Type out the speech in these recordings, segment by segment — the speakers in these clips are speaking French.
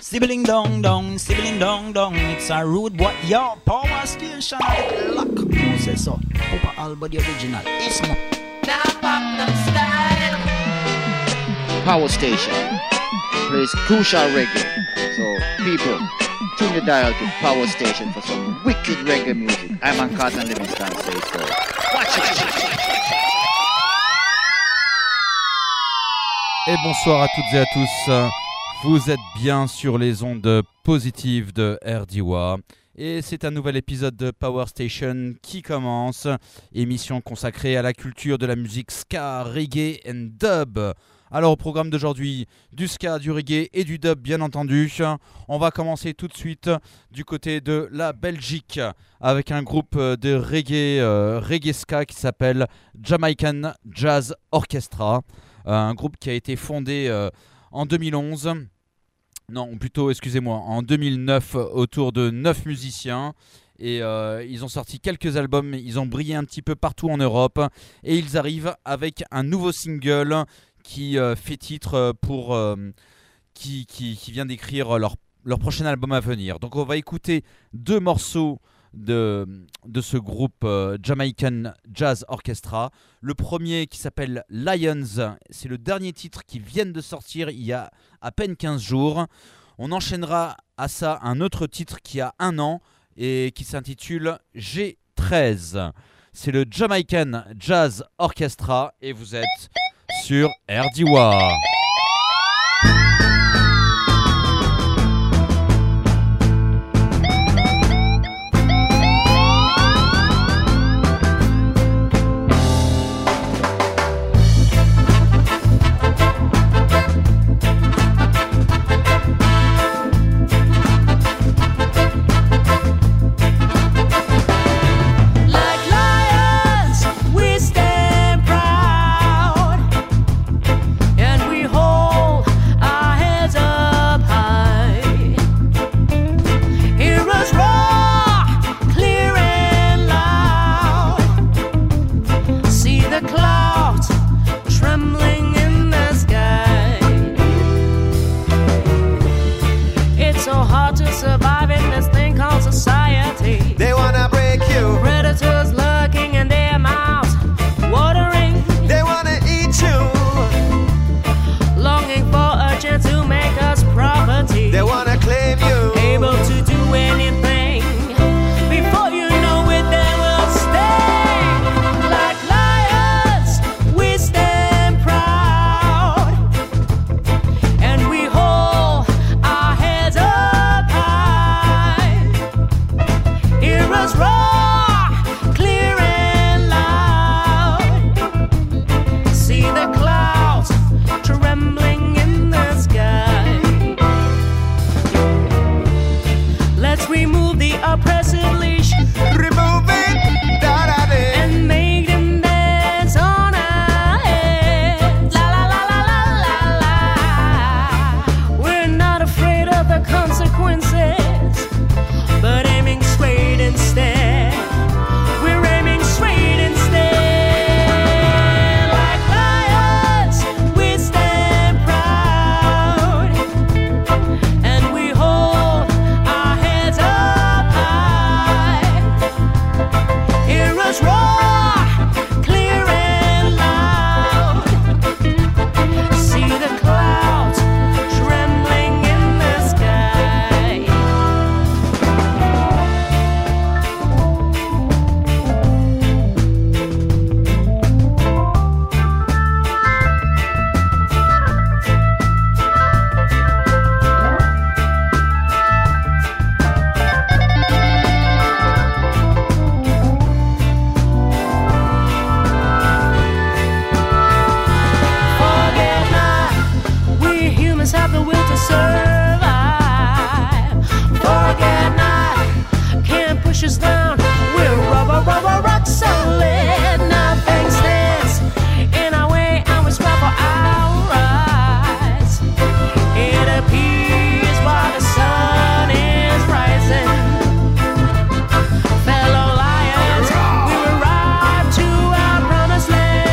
Sibling dong dong, sibling dong dong. It's a rude boy, yo, power station lock. No say so, Papa Alba the original. It's more. Now pop them style. Power station plays crucial reggae. So people, tune the dial to Power Station for some wicked reggae music. I'm on Carlton Livingston say so. Watch it. Et bonsoir à toutes et à tous. Vous êtes bien sur les ondes positives de RDWA et c'est un nouvel épisode de Power Station qui commence. Émission consacrée à la culture de la musique ska, reggae and dub. Alors au programme d'aujourd'hui, du ska, du reggae et du dub bien entendu. On va commencer tout de suite du côté de la Belgique avec un groupe de reggae ska qui s'appelle Jamaican Jazz Orchestra. Un groupe qui a été fondé en 2011, non plutôt excusez-moi, en 2009 autour de 9 musiciens et ils ont sorti quelques albums, ils ont brillé un petit peu partout en Europe et ils arrivent avec un nouveau single qui fait titre pour qui vient d'écrire leur prochain album à venir. Donc on va écouter deux morceaux de ce groupe Jamaican Jazz Orchestra. Le premier qui s'appelle Lions, c'est le dernier titre qui vient de sortir il y a à peine 15 jours. On enchaînera à ça un autre titre qui a 1 an et qui s'intitule G13. C'est le Jamaican Jazz Orchestra et vous êtes sur RDWA.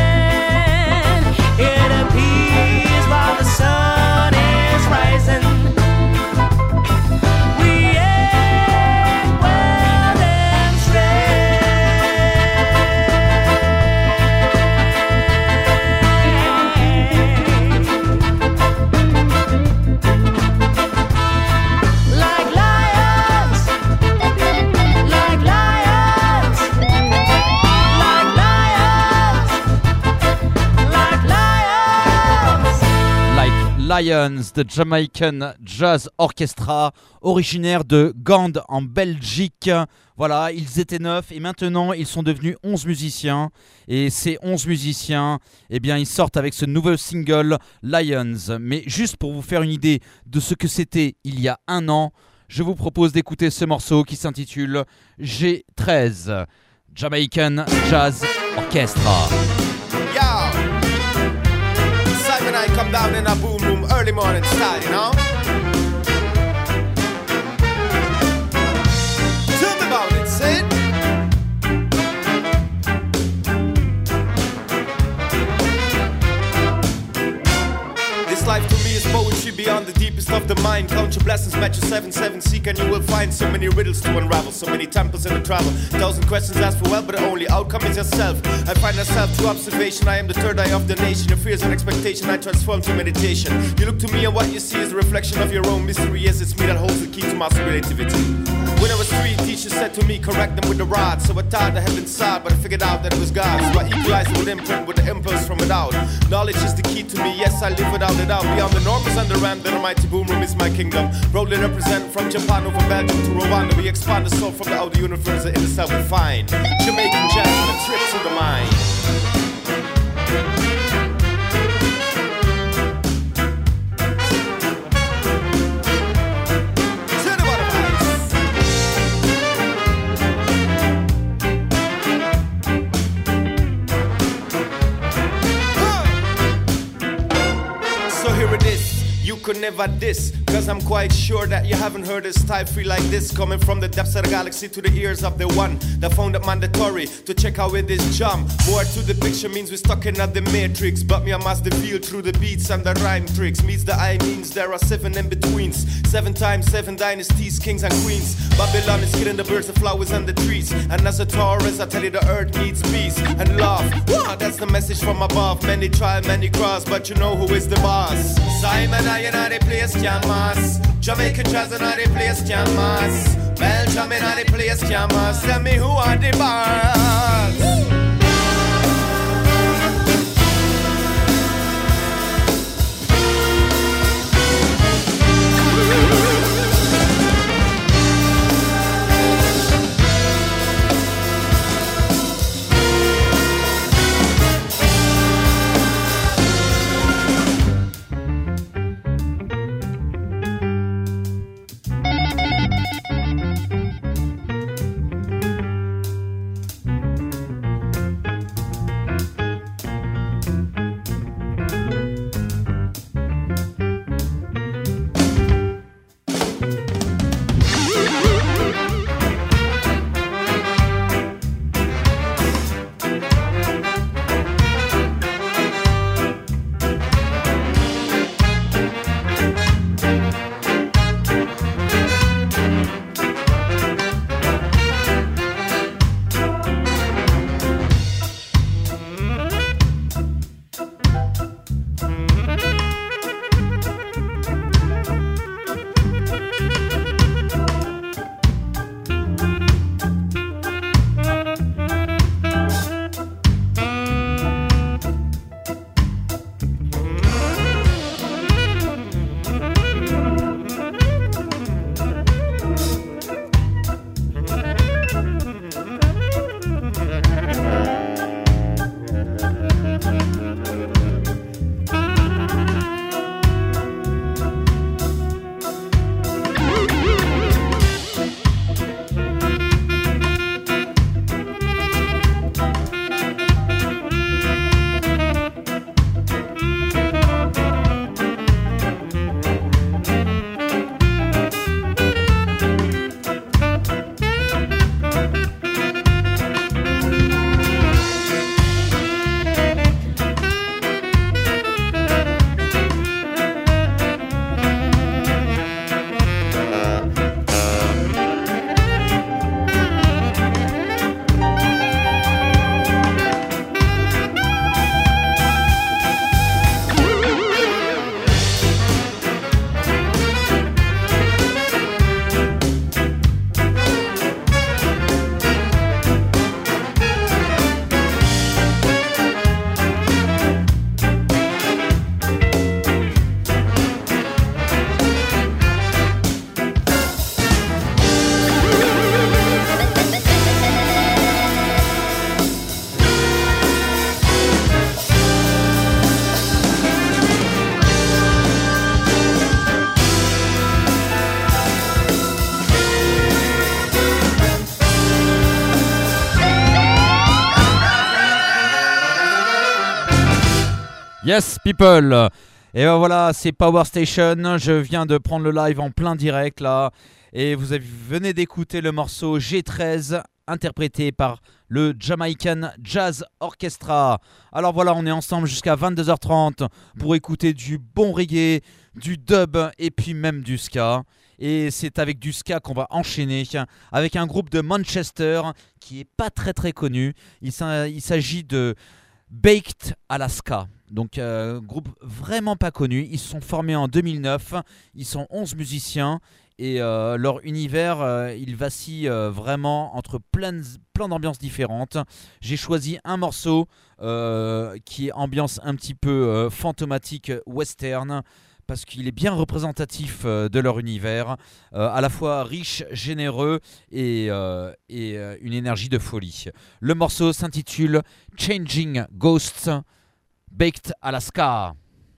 It appears while the sun is rising. Lions, the Jamaican Jazz Orchestra, originaire de Gand en Belgique. Voilà, ils étaient 9 et maintenant ils sont devenus 11 musiciens. Et ces 11 musiciens, eh bien, ils sortent avec ce nouveau single Lions. Mais juste pour vous faire une idée de ce que c'était il y a un an, je vous propose d'écouter ce morceau qui s'intitule G13, Jamaican Jazz Orchestra. Yo, Simon and I come down in a boom room early morning style, you know? Tell me about it, Sid. This life to me is poetry beyond the deepest of the mind. Count your blessings, match your 7-7, seek and you will find so many riddles to unravel, so many temples in the travel. 1,000 questions asked for well, but the only outcome is yourself. I find myself through observation, I am the third eye of the nation. Your fears and expectation I transform to meditation. You look to me and what you see is a reflection of your own mystery. Yes, it's me that holds the key to master relativity. When I was 3, teachers said to me, correct them with the rod. So I thought I had been sad, but I figured out that it was God. So I equalized it with imprint, with the impulse from without. Knowledge is the key to me, yes, I live without it out. Beyond the norm is under ram, the almighty boom room is my kingdom. Proudly represent from Japan over Belgium to Rwanda. We expand the soul from the outer universe and in the self we find. Jamaican jazz and a trip to the mind. Could never diss, cause I'm quite sure that you haven't heard a style free like this, coming from the depths of the galaxy to the ears of the one that found it mandatory to check out with this jam. More to the picture means we're stuck in at the matrix, but me I must feel through the beats and the rhyme tricks. Meets the I means there are 7 in betweens, 7 times 7 dynasties, kings and queens. Babylon is killing the birds, the flowers and the trees, and as a Taurus I tell you the earth needs peace and love. Wow, that's the message from above. Many try, many cross, but you know who is the boss. Simon, I and the place can mass. Jamaican jazz and the place can mass. Belgium and the place can mass. Tell me who are the boss. Yes, people. Et ben voilà, c'est Power Station. Je viens de prendre le live en plein direct là. Et vous venez d'écouter le morceau G13, interprété par le Jamaican Jazz Orchestra. Alors voilà, on est ensemble jusqu'à 22h30 pour écouter du bon reggae, du dub et puis même du ska. Et c'est avec du ska qu'on va enchaîner avec un groupe de Manchester qui est pas très très connu. Il s'agit de Baked Alaska. Donc groupe vraiment pas connu. Ils se sont formés en 2009. Ils sont 11 musiciens. Et leur univers, il vacille vraiment entre plein d'ambiances différentes. J'ai choisi un morceau qui est ambiance un petit peu fantomatique western, parce qu'il est bien représentatif de leur univers, à la fois riche, généreux et une énergie de folie. Le morceau s'intitule Changing Ghosts, Baked Alaska.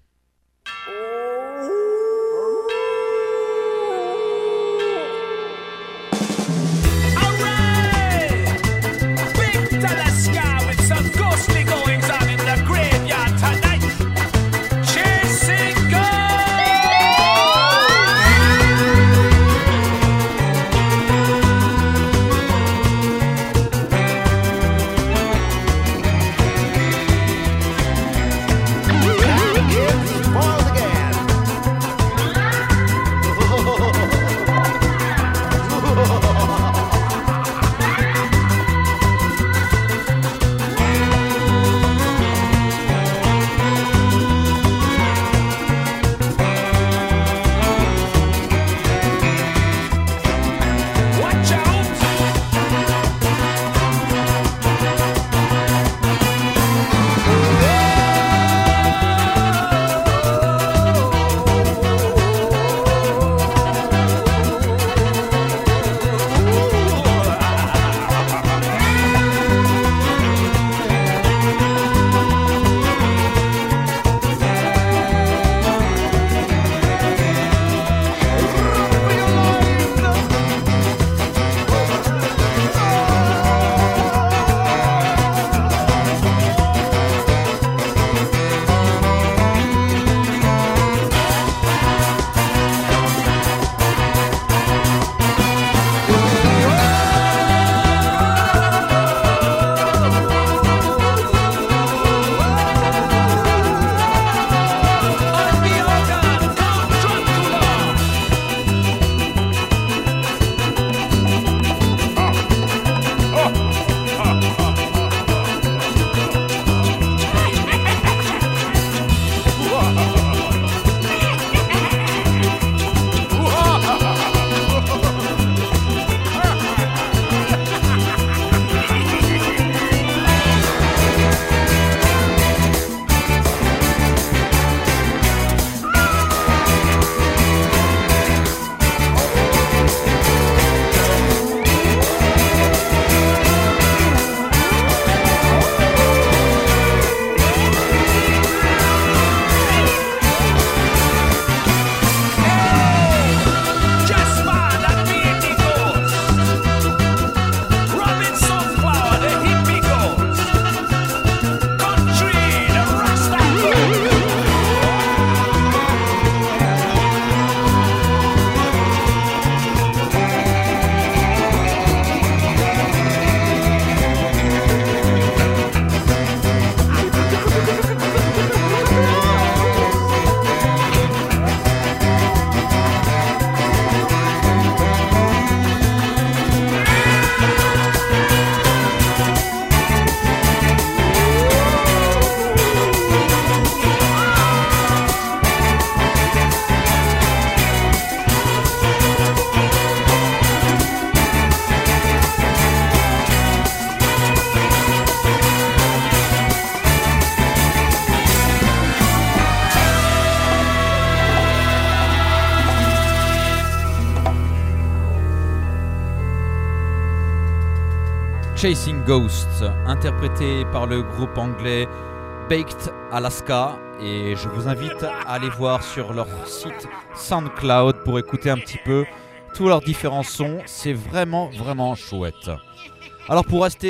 Chasing Ghosts, interprété par le groupe anglais Baked Alaska, et je vous invite à aller voir sur leur site SoundCloud pour écouter un petit peu tous leurs différents sons. C'est vraiment chouette. Alors pour rester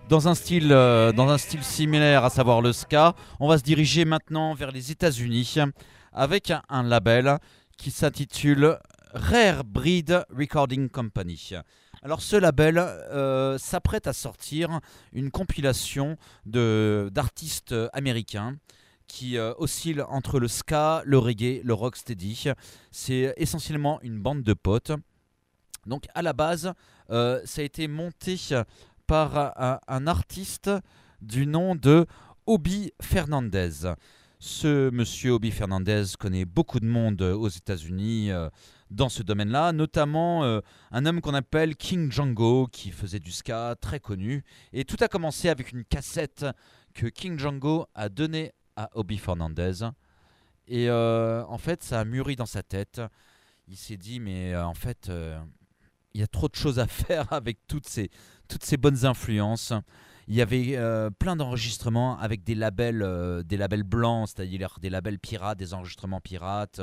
dans un style similaire, à savoir le ska. On va se diriger maintenant vers les États-Unis avec un label qui s'intitule Rare Breed Recording Company. Alors ce label s'apprête à sortir une compilation d'artistes américains qui oscillent entre le ska, le reggae, le rocksteady. C'est essentiellement une bande de potes. Donc à la base, ça a été monté par un artiste du nom de Obi Fernandez. Ce monsieur Obi Fernandez connaît beaucoup de monde aux États-Unis dans ce domaine-là, notamment un homme qu'on appelle King Django, qui faisait du ska, très connu. Et tout a commencé avec une cassette que King Django a donnée à Obi Fernandez. Et en fait, ça a mûri dans sa tête. Il s'est dit, mais en fait, il y a trop de choses à faire avec toutes ces bonnes influences. Il y avait plein d'enregistrements avec des labels blancs, c'est-à-dire des labels pirates, des enregistrements pirates,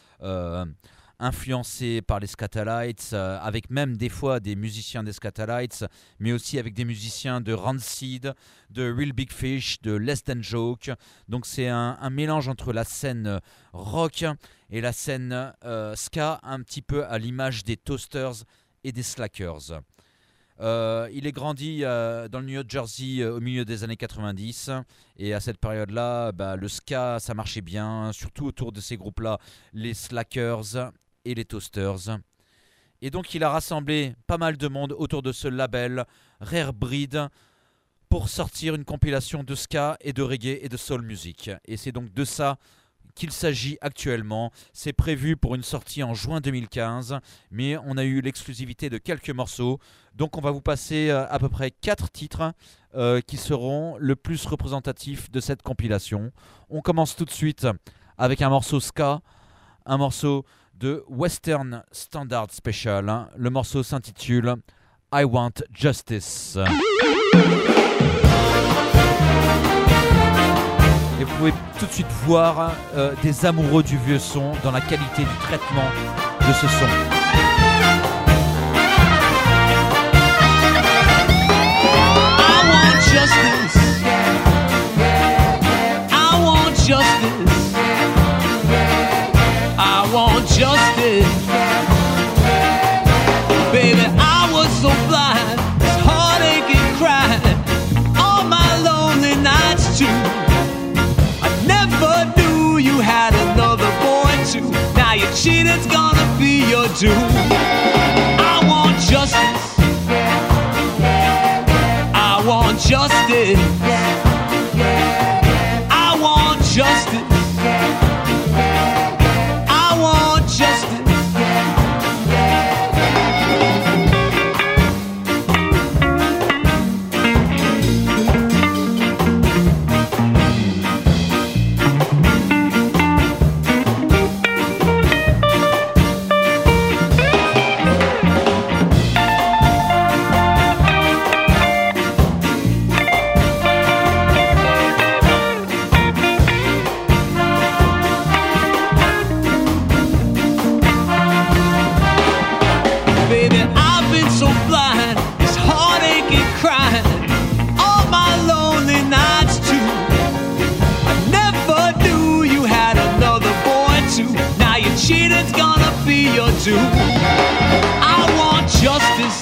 influencés par les Skatalites, avec même des fois des musiciens des Skatalites, mais aussi avec des musiciens de Rancid, de Real Big Fish, de Less Than Joke. Donc c'est un mélange entre la scène rock et la scène ska, un petit peu à l'image des Toasters et des Slackers. Il est grandi dans le New Jersey au milieu des années 90 et à cette période-là, le ska ça marchait bien, surtout autour de ces groupes-là, les Slackers et les Toasters. Et donc il a rassemblé pas mal de monde autour de ce label Rare Breed pour sortir une compilation de ska et de reggae et de soul music. Et c'est donc de ça qu'il s'agit actuellement. C'est prévu pour une sortie en juin 2015, mais on a eu l'exclusivité de quelques morceaux. Donc on va vous passer à peu près 4 titres qui seront le plus représentatifs de cette compilation. On commence tout de suite avec un morceau ska, un morceau de Western Standard Special. Le morceau s'intitule I Want Justice. Et vous pouvez tout de suite voir des amoureux du vieux son dans la qualité du traitement de ce son. I want justice. I want justice. I want justice. Baby, I was so blind, this heartache and crying, all my lonely nights too. Never knew you had another boy too. Now your cheating's gonna be your doom. I want justice. I want justice. I want justice. I want justice. Cheating's gonna be your doom. I want justice.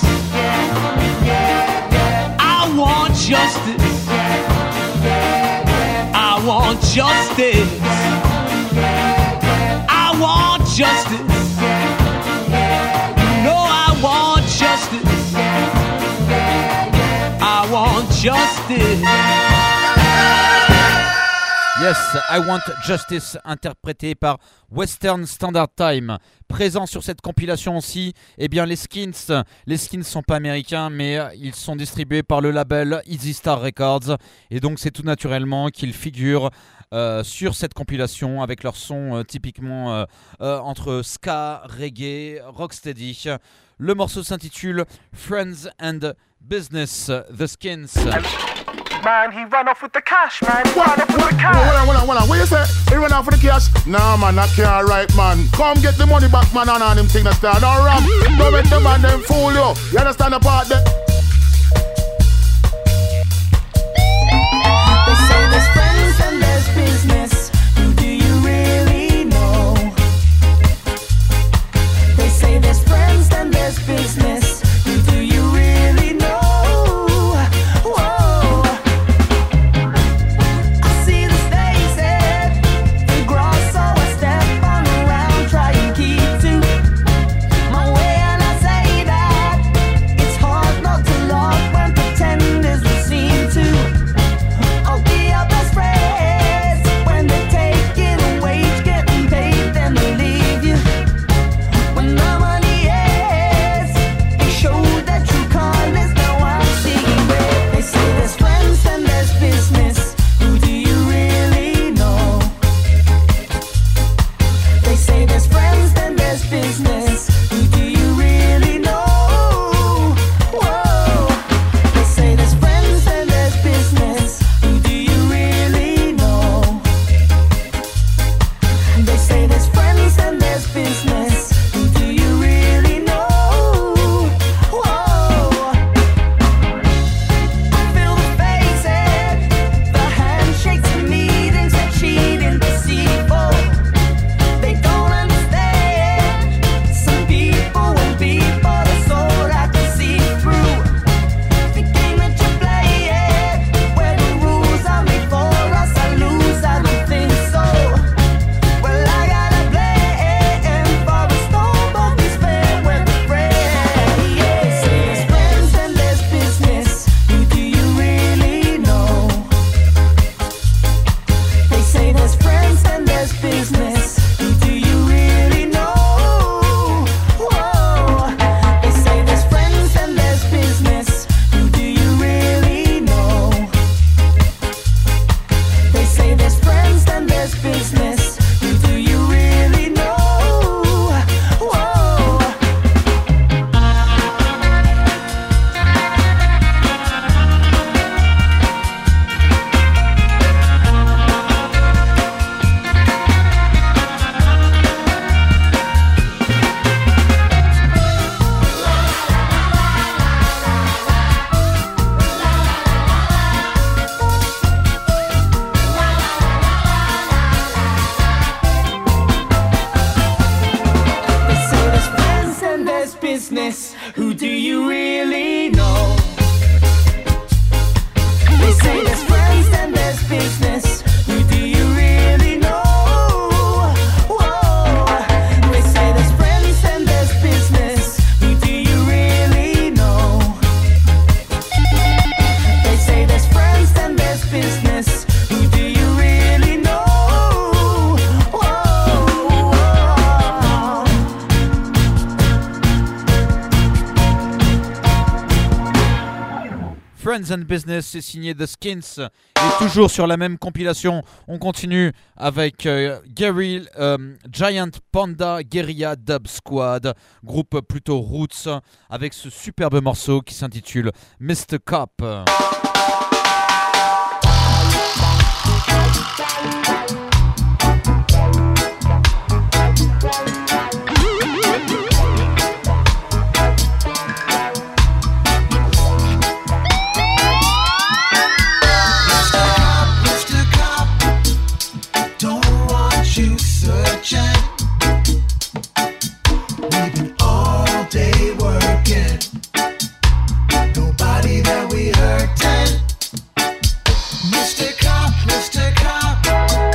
I want justice. I want justice. I want justice. No, I want justice. I want justice. Yes, I Want Justice, interprété par Western Standard Time. Présent sur cette compilation aussi, eh bien les Skins. Les Skins sont pas américains, mais ils sont distribués par le label Easy Star Records. Et donc c'est tout naturellement qu'ils figurent sur cette compilation avec leur son typiquement entre ska, reggae, rocksteady. Le morceau s'intitule Friends and Business, The Skins. Man, he ran off with the cash, man. Hold on. What you say? He ran off with the cash? Nah, man, that can't right, man. Come get the money back, man, and him thing that start. Don't rap. Don't make the man them fool you. You understand the part there? there's friends and there's business. Who do you really know? They say there's friends and there's business. Who do you really know? Whoa. I see the faces, the grass, so I step on around, try and keep to my way, and I say that it's hard not to laugh when pretenders we seem to. I'll be your best friends when they're taking a wage, getting paid, then they leave you. When the money is, they show their true colors. Now I'm seeing red. They say there's friends and there's business. Who do you really know? They say there's friends and there's business. Who do you really know? Whoa. They say there's friends and there's business. Who do you really know? They say there's friends and there's business. Who do you really know? Whoa. I feel the faces, the handshakes and meetings, they're cheating, deceitful. They don't understand. Some people won't be for the soul I can see through. The game that you're playing, where the rules are made for us, I lose, I don't think so. Well, I gotta play for a storm, both is fair when the friend. Yeah. They say there's friends and there's business. Who do you really know? They say there's friends and there's business. Who do you really know? Whoa. They say there's friends and there's business. Who do you really know? They say there's friends and there's business. Who do you really know? Whoa. They say there's friends and there's business. Who do you really know? They say there's friends and there's business. Who do you really know? Whoa. They say there's friends and there's business. Who do you really know? They say there's friends and there's business. Who do you really know? Whoa. Friends and Business, c'est signé The Skins. Et toujours sur la même compilation, on continue avec Gary Giant Panda Guerilla Dub Squad, groupe plutôt roots, avec ce superbe morceau qui s'intitule Mr. Cop. Mr. Cop, don't want you searching. We've been all day working. Nobody that we hurting. Mr. Cop,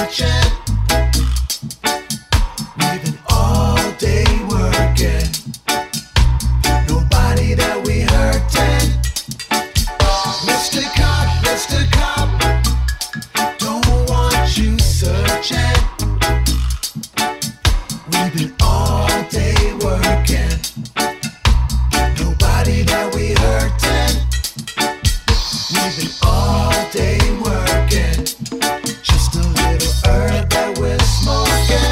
searching. We've been all day working. Nobody that we hurting. Mr. Cop, don't want you searching. We've been all day working. Nobody that we hurting. We've been all day working. Just a little herb that we're smoking.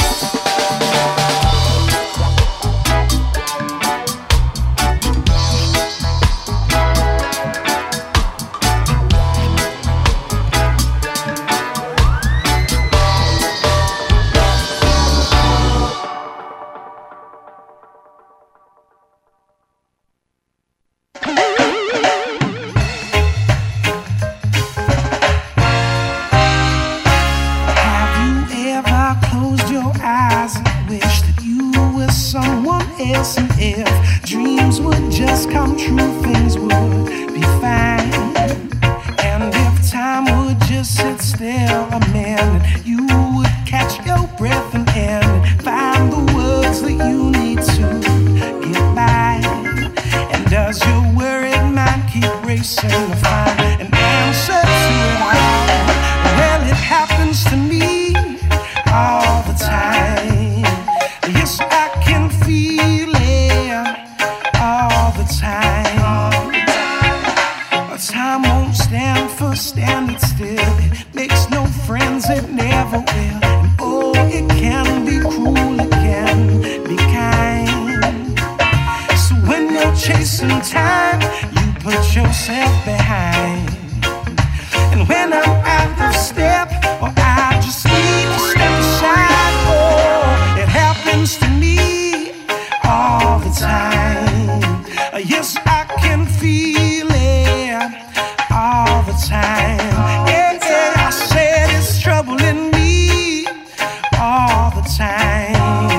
Have you ever closed your eyes and wished that you were someone else? And if dreams would just come true, things would be fine. And if time would just sit still a minute, you would catch your breath and find the words that you need to get by. And does your worried mind keep racing to find an answer to it all? Well, it happens to me all the time. Yes, I can feel it all the time. Time won't stand for standing still. It makes no friends, it never will. And oh, it can be cruel, it can be kind. So when you're chasing time, you put yourself behind. And when I'm out of step, or I just need to step aside, oh, it happens to me all the time. Yes, I can feel it all the time. Yeah, yeah, I said it's trouble in me all the time.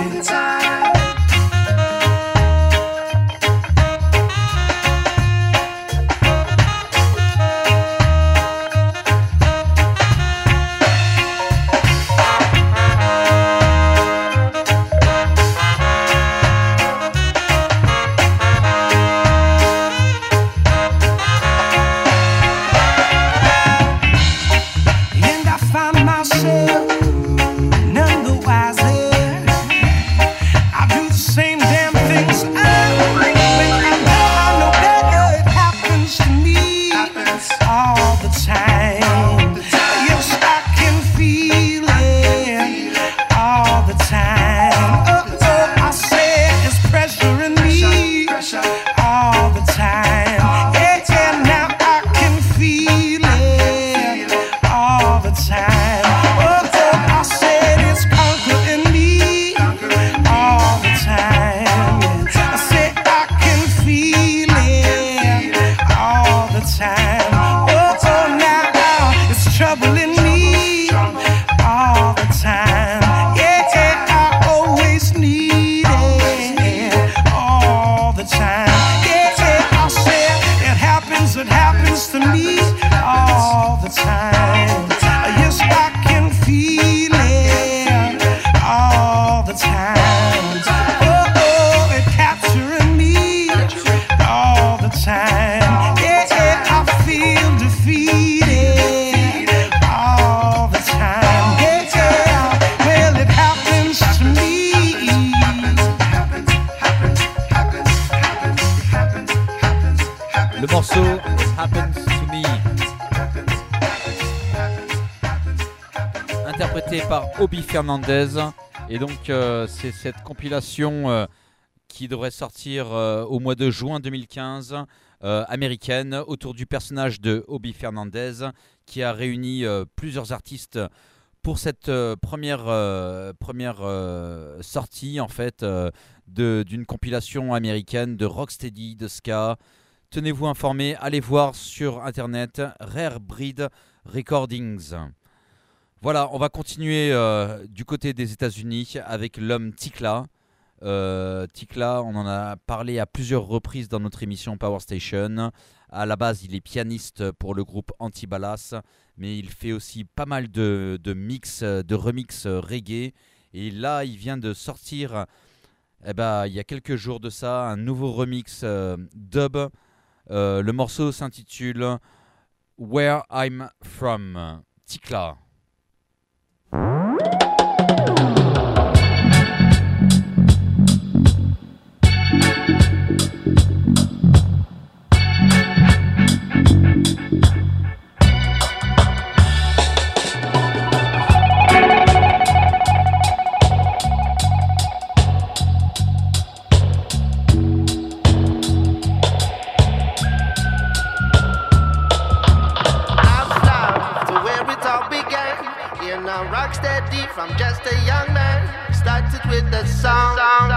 And I find myself none the wiser. I do the same damn things when I know better. It happens to me all the time. Yes, I can feel it all the time. Oh, I say it's pressure in me all the time. Yeah, yeah, now I can feel it all the time. Oh, I said it's conquering me all the time. I said I can feel it all the time. Oh, now it's troubling me all the time. Yeah, I always need it all the time. Yeah, I said it happens to me all the time. Yes, I can feel it all the time. Oh, it capturing me all the time. Yeah, I feel defeated all the time. Yeah, well, it happens to me. Le morceau Happens to Me, interprété par Obi Fernandez. Et donc c'est cette compilation qui devrait sortir au mois de juin 2015, américaine, autour du personnage de Obi Fernandez, qui a réuni plusieurs artistes pour cette première sortie en fait d'une compilation américaine de rocksteady, de ska. Tenez-vous informés, allez voir sur internet Rare Breed Recordings. Voilà, on va continuer du côté des États-Unis avec l'homme Tikla. Tikla, on en a parlé à plusieurs reprises dans notre émission Power Station. À la base, il est pianiste pour le groupe Antibalas, mais il fait aussi pas mal de mix, de remix reggae. Et là, il vient de sortir, il y a quelques jours de ça, un nouveau remix dub. Le morceau s'intitule Where I'm From. Tikla. Rocksteady from just a young man. Started with the song.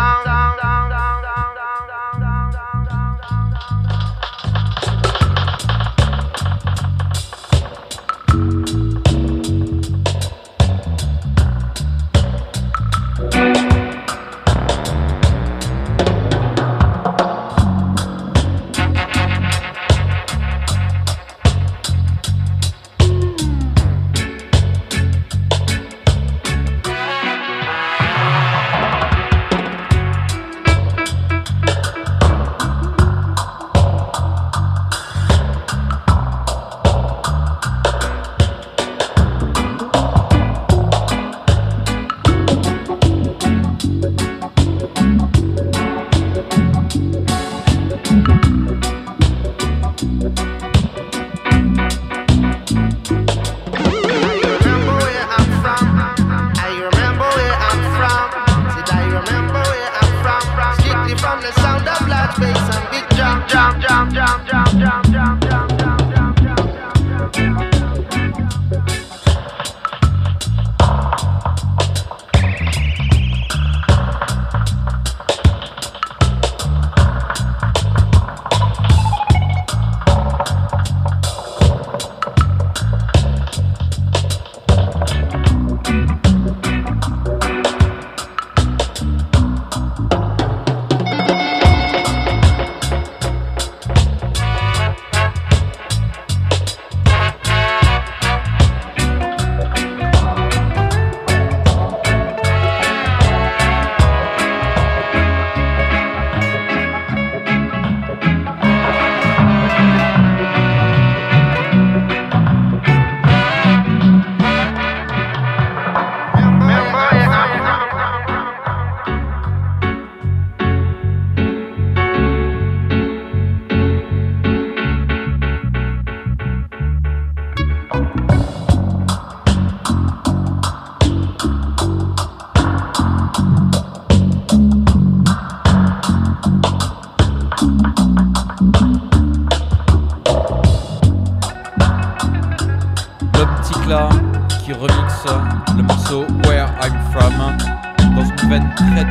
Qui remixe le morceau Where I'm From dans une veine très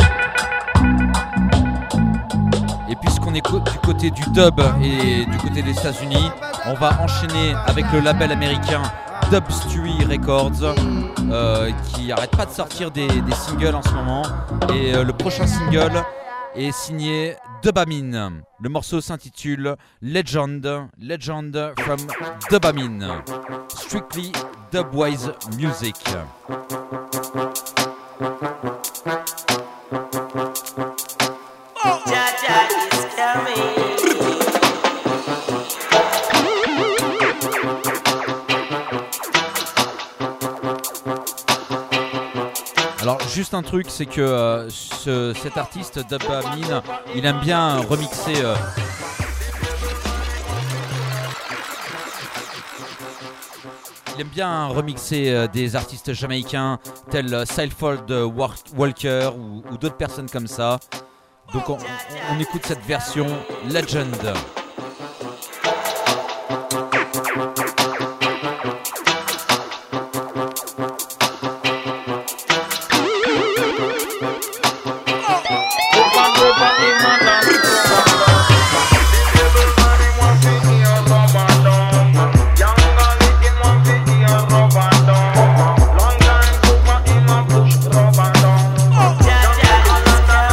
dub. Et puisqu'on est du côté du dub et du côté des États-Unis, on va enchaîner avec le label américain Dub Stewie Records qui arrête pas de sortir des singles en ce moment. Et le prochain single est signé Dubamine. Le morceau s'intitule Legend from Dubamine. Strictly Dubwise Music. Jaja is coming. Alors juste un truc, c'est que cet artiste Dubamine, il aime bien remixer des artistes jamaïcains tels Sylfold Walker ou d'autres personnes comme ça. Donc on écoute cette version Legend. Jaja is coming.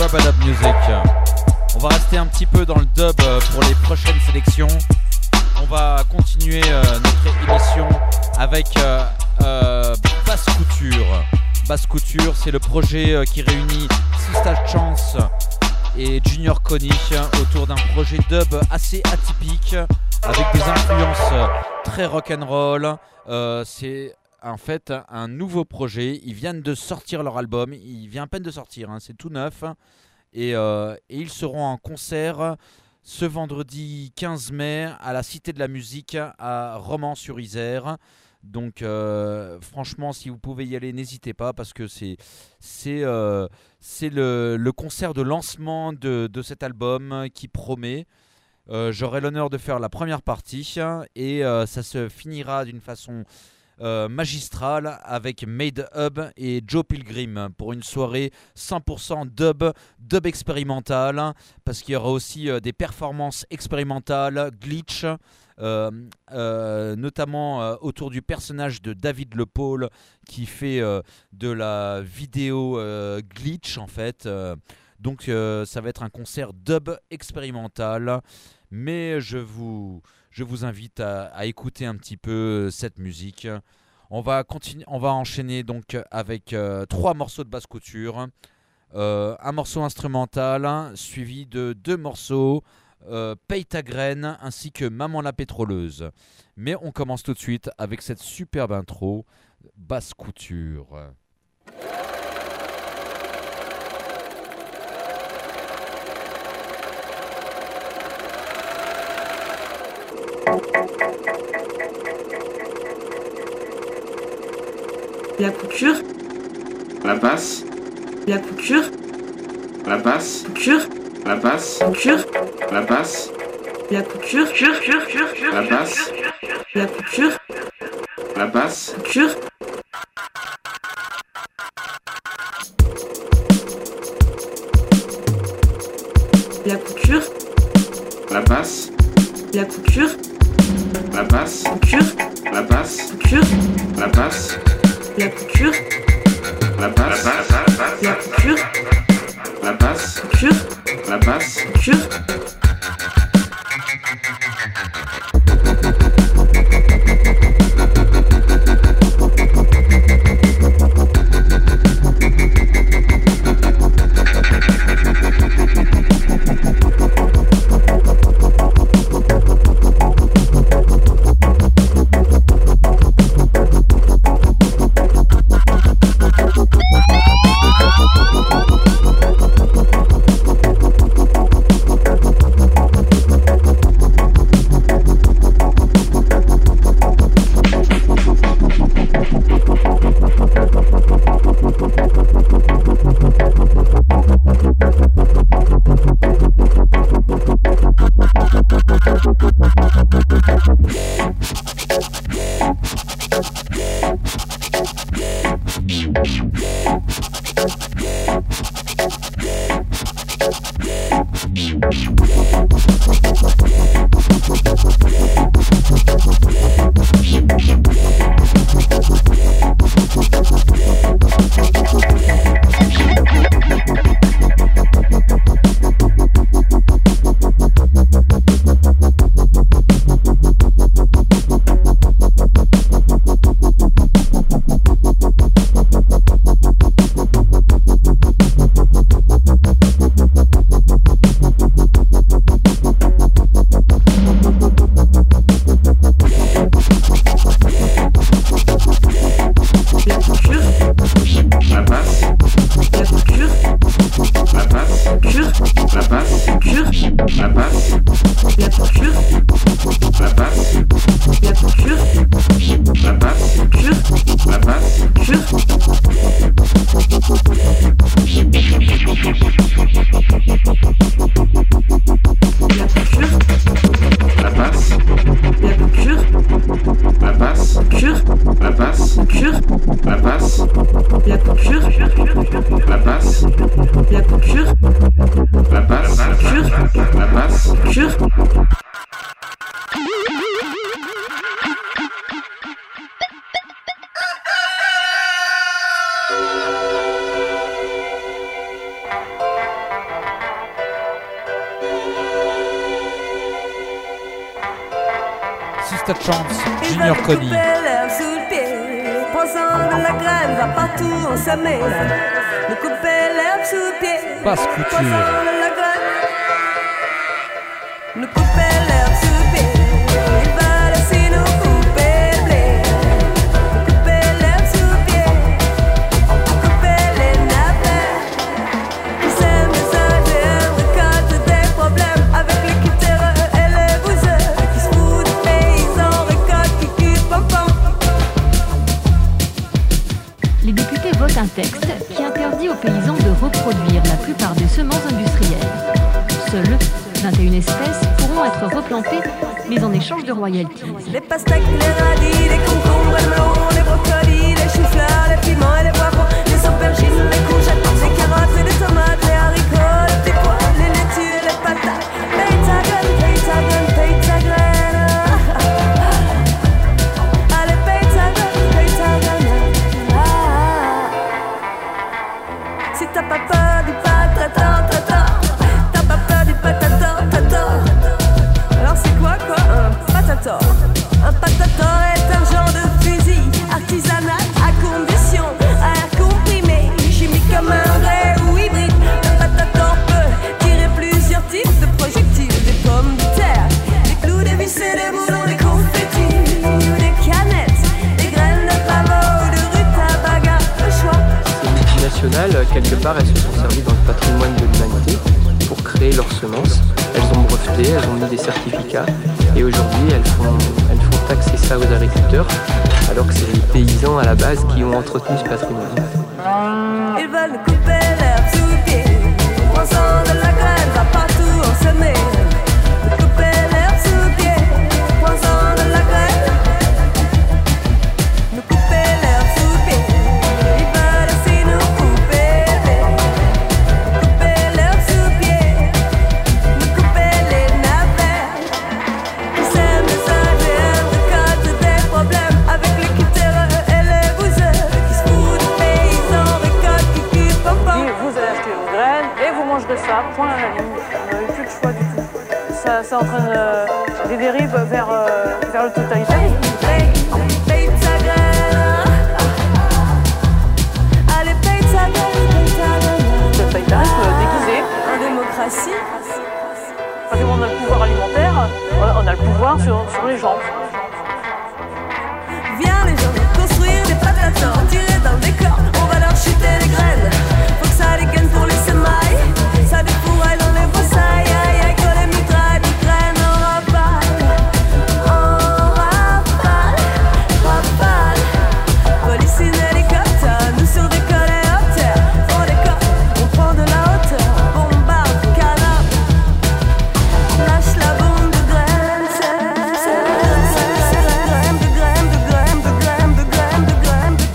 Rub-a-Dub Music. On va rester un petit peu dans le dub pour les prochaines sélections. On va continuer notre émission avec Basse Couture. Basse Couture, c'est le projet qui réunit Sista Chance et Junior Connie autour d'un projet dub assez atypique avec des influences très rock'n'roll. C'est en fait un nouveau projet. Ils viennent de sortir leur album. Il vient à peine de sortir, hein, c'est tout neuf. Et ils seront en concert ce vendredi 15 mai à la Cité de la Musique à Romans-sur-Isère. Donc franchement, si vous pouvez y aller, n'hésitez pas parce que c'est le concert de lancement de cet album qui promet. J'aurai l'honneur de faire la première partie et ça se finira d'une façon magistrale avec Made Hub et Joe Pilgrim pour une soirée 100% dub expérimental, parce qu'il y aura aussi des performances expérimentales, glitch, notamment autour du personnage de David Le Paul qui fait de la vidéo glitch en fait. Donc ça va être un concert dub expérimental, mais je vous invite à écouter un petit peu cette musique. On va enchaîner donc avec 3 morceaux de basse couture, un morceau instrumental suivi de 2 morceaux, Paye ta graine ainsi que Maman la pétroleuse. Mais on commence tout de suite avec cette superbe intro basse couture. La couture, la basse, la couture, la basse, couture, la basse, couture, la basse, la couture, la basse, la couture, la basse, couture, la couture, la basse, la couture, la basse, couture, la basse, couture, la basse, la couture, la basse, la couture, la basse, couture, la basse, couture. Touch Chance, Il Junior va te Connie. couper l'herbe sous le pied. Prends-en de la graine, va partout en semer. Nous couper l'herbe sous le pied. Basse couture. Prends-en de la graine. Nous couper l'herbe sous le pied. Il va laisser nous couper le blé. Nous couper l'herbe sous le pied. Nous couper les navets. Ils sèment des AGM, récoltent des problèmes avec les cutéreux et les bouseux. Qui se foutent des paysans, récoltent, qui cutent, pom-pom. Les députés votent un texte qui interdit aux paysans de reproduire la plupart des semences industrielles. Seules 21 espèces pourront être replantées, mais en échange de royalties. Les pastèques, les radis, les concombres, les melons, les brocolis, les choux-fleurs, les piments et les poivrons, les aubergines, les courgettes, les carottes et les tomates, les haricots, les petits pois, les laitues et les patates. Paye ta graine, paye ta graine, paye ta graine. Allez, paye ta graine, paye ta graine. Si t'as pas peur du patator, t'as pas peur du patator. Alors c'est quoi un patator? Un patator est un genre de fusil artisanal à condition, à air comprimé, chimique comme un vrai ou hybride. Le patator peut tirer plusieurs types de projectiles, des pommes de terre, des clous, des vis et des boulons, des confettis, des canettes, des graines de pavot, de rutabaga, le choix. Ces multinationales, quelque part, elles se sont servies dans le patrimoine de l'humanité pour créer leurs semences. Elles ont breveté, elles ont mis des certificats et aujourd'hui elles font taxer ça aux agriculteurs alors que c'est les paysans à la base qui ont entretenu ce patrimoine. Ils veulent nous couper l'herbe sous le pied. Prends-en de la graine, va partout en semer. Nous couper l'herbe sous le pied. Prends-en de la graine. Nous couper l'herbe sous le pied. Ils veulent aussi nous couper nous couper l'herbe sous le pied. Nous couper les navets. Ils sèment des AGM, récoltent des problèmes avec les cutéreux et les bouseux. Qui se foutent des paysans, récoltent, qui cutent, pom-pom. Vous allez acheter vos graines et vous mangerez ça, point à la ligne. Vous n'avez plus de choix du tout. Ça entraîne des dérives vers le totalitarisme. Paye ta graine. Allez, paye ta graine, paye ta graine. Totalitarisme déguisé. En démocratie. Parce qu'on a le pouvoir alimentaire, on a le pouvoir sur les gens. Viens les gens, construire des patators, tirer dans le décor, on va leur chuter les graines. Faut que ça dégaine pour les semailles, ça défouraille dans les broussailles. Aïe aïe, que les mitrailles de graines en rafale. Police in hélicoptère, nous sur des coléoptères. On décolle, on prend de la hauteur, bombarde, canard. Lâche la bombe de graines, c'est de graines, de graines, de graines, de graines, de graines, de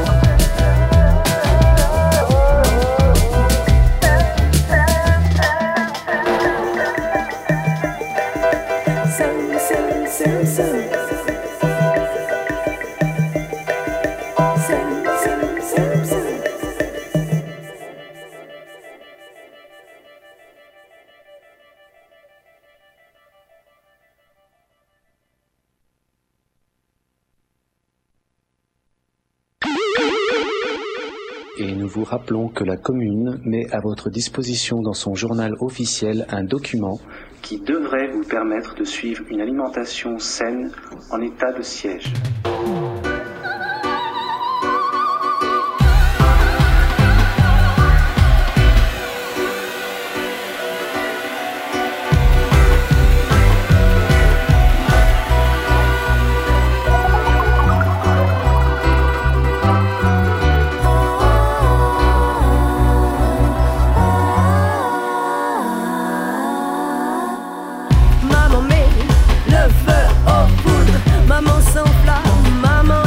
Et nous vous rappelons que la commune met à votre disposition dans son journal officiel un document qui devrait vous permettre de suivre une alimentation saine en état de siège. Maman met le feu aux poudres, maman s'enflamme, maman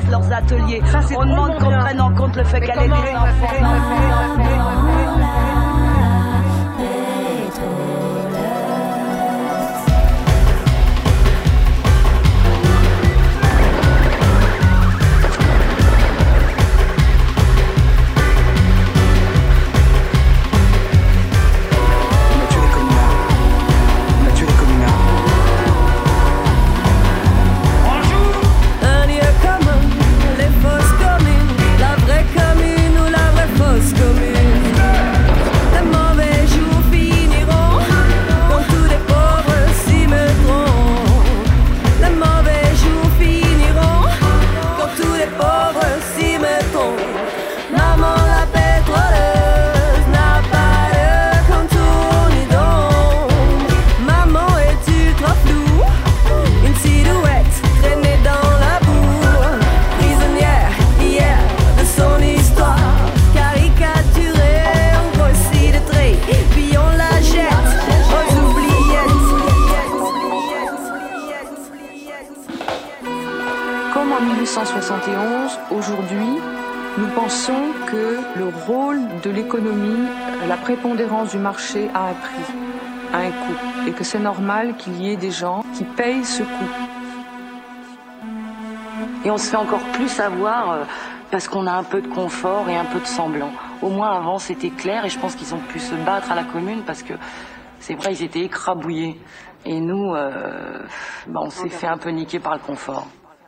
leurs ateliers. On demande qu'on prenne en compte le fait qu'elle est des enfants. Un lieu commun, les fausses communes, la vraie commune ou la vraie fausse commune. Les mauvais jours finiront quand tous les pauvres s'y mettront. Les mauvais jours finiront quand tous les pauvres s'y mettront. Maman la pétroleuse n'a pas de contour ni d'ombre. Maman est ultra floue, une silhouette traînée dans la boue. Prisonnière hier de son histoire, caricaturée, on grossit le trait, puis on la jette aux oubliettes. Comme en 1871, aujourd'hui, nous pensons que le rôle de l'économie, la prépondérance du marché a un prix, a un coût, et que c'est normal qu'il y ait des gens qui payent ce coût. Et on se fait encore plus avoir parce qu'on a un peu de confort et un peu de semblant. Au moins avant c'était clair et je pense qu'ils ont pu se battre à la commune parce que c'est vrai ils étaient écrabouillés. Et nous, on s'est fait un peu niquer par le confort.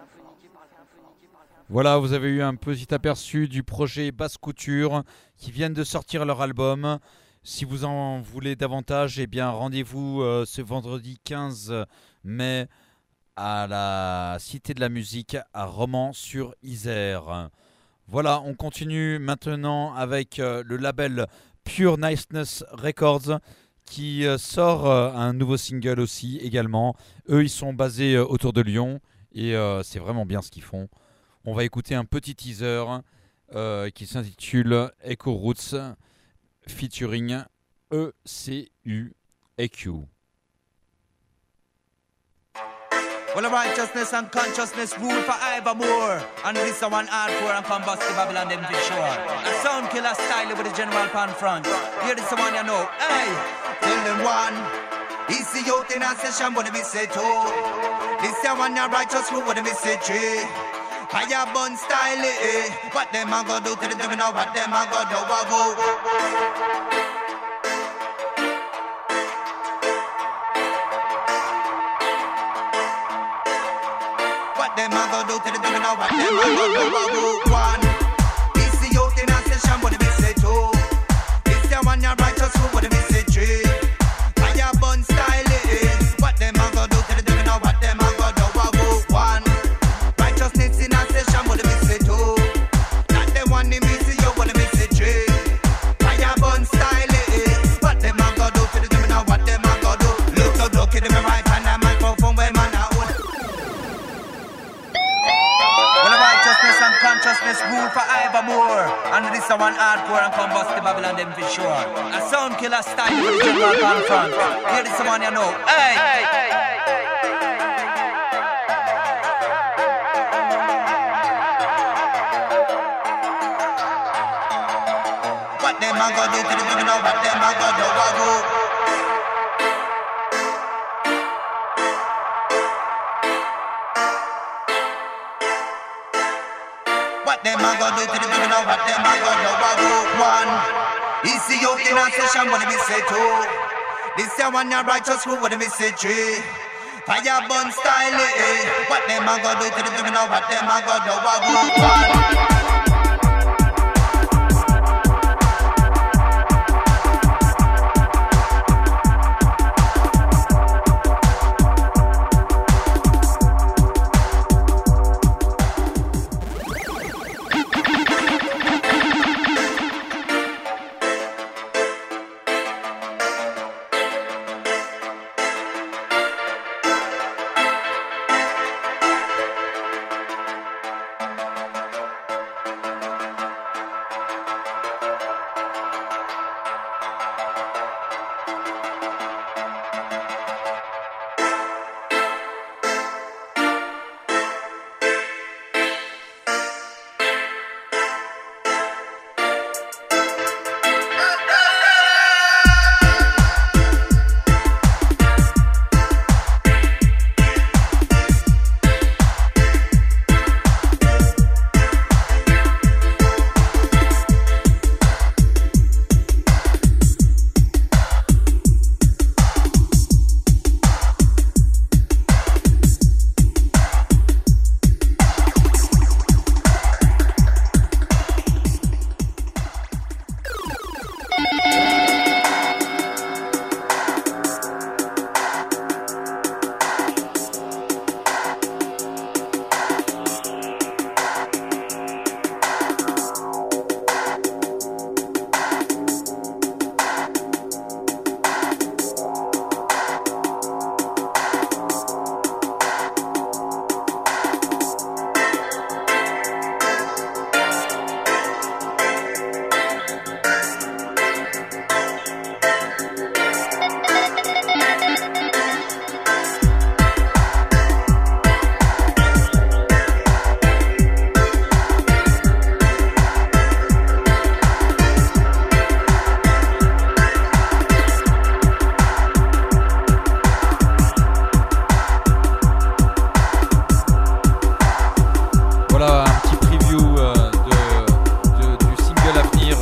Voilà, vous avez eu un petit aperçu du projet Basse Couture qui viennent de sortir leur album. Si vous en voulez davantage, eh bien rendez-vous ce vendredi 15 mai à la Cité de la Musique à Romans-sur-Isère. Voilà, on continue maintenant avec le label Pure Niceness Records qui sort un nouveau single aussi également. Eux, ils sont basés autour de Lyon et c'est vraiment bien ce qu'ils font. On va écouter un petit teaser qui s'intitule Echo Roots featuring ECU EQ. Well, righteousness and consciousness rule forevermore. And this is one hardcore and combustible Babylon, them for sure. A sound killer style with the general pan front. Here this is one you know. Hey, tell them one. It's the youth in a session, what me say two. This is one you righteous rule, what me say three. Fire bun style, what them a go do to the devil now, what them a go do, What them a go do to the devil now, what them a go do, one. It's the youth in a session, what me say two. It's the one you righteous rule, what me say three. Fire bun style, what them a go do to the devil now, what them a go do, one. Righteousness in a session, what me say two. Not the one in me see you, what me say three. Fire bun style, what them a go do to the devil now, what them a go do. Look in the right hand, the microphone where man a hold. Well, righteousness and consciousness rule forevermore. And this is one hardcore and combustible Babylon, them for sure. A sound killer style with the general pan front. Here this is one you know. Hey. What them a go do to the devil now? What them a go do? What them a go do to the devil now? What them a go do? One. It's the youth in a session, what me say two. This is one you righteous rule, what me say three. Fire bun style, what them a go do to the devil now? What them a go do? One.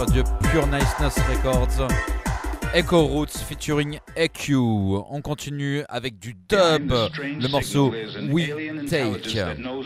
de Pure Niceness Records. Echo Roots featuring EQ. On continue avec du dub, le morceau We Take.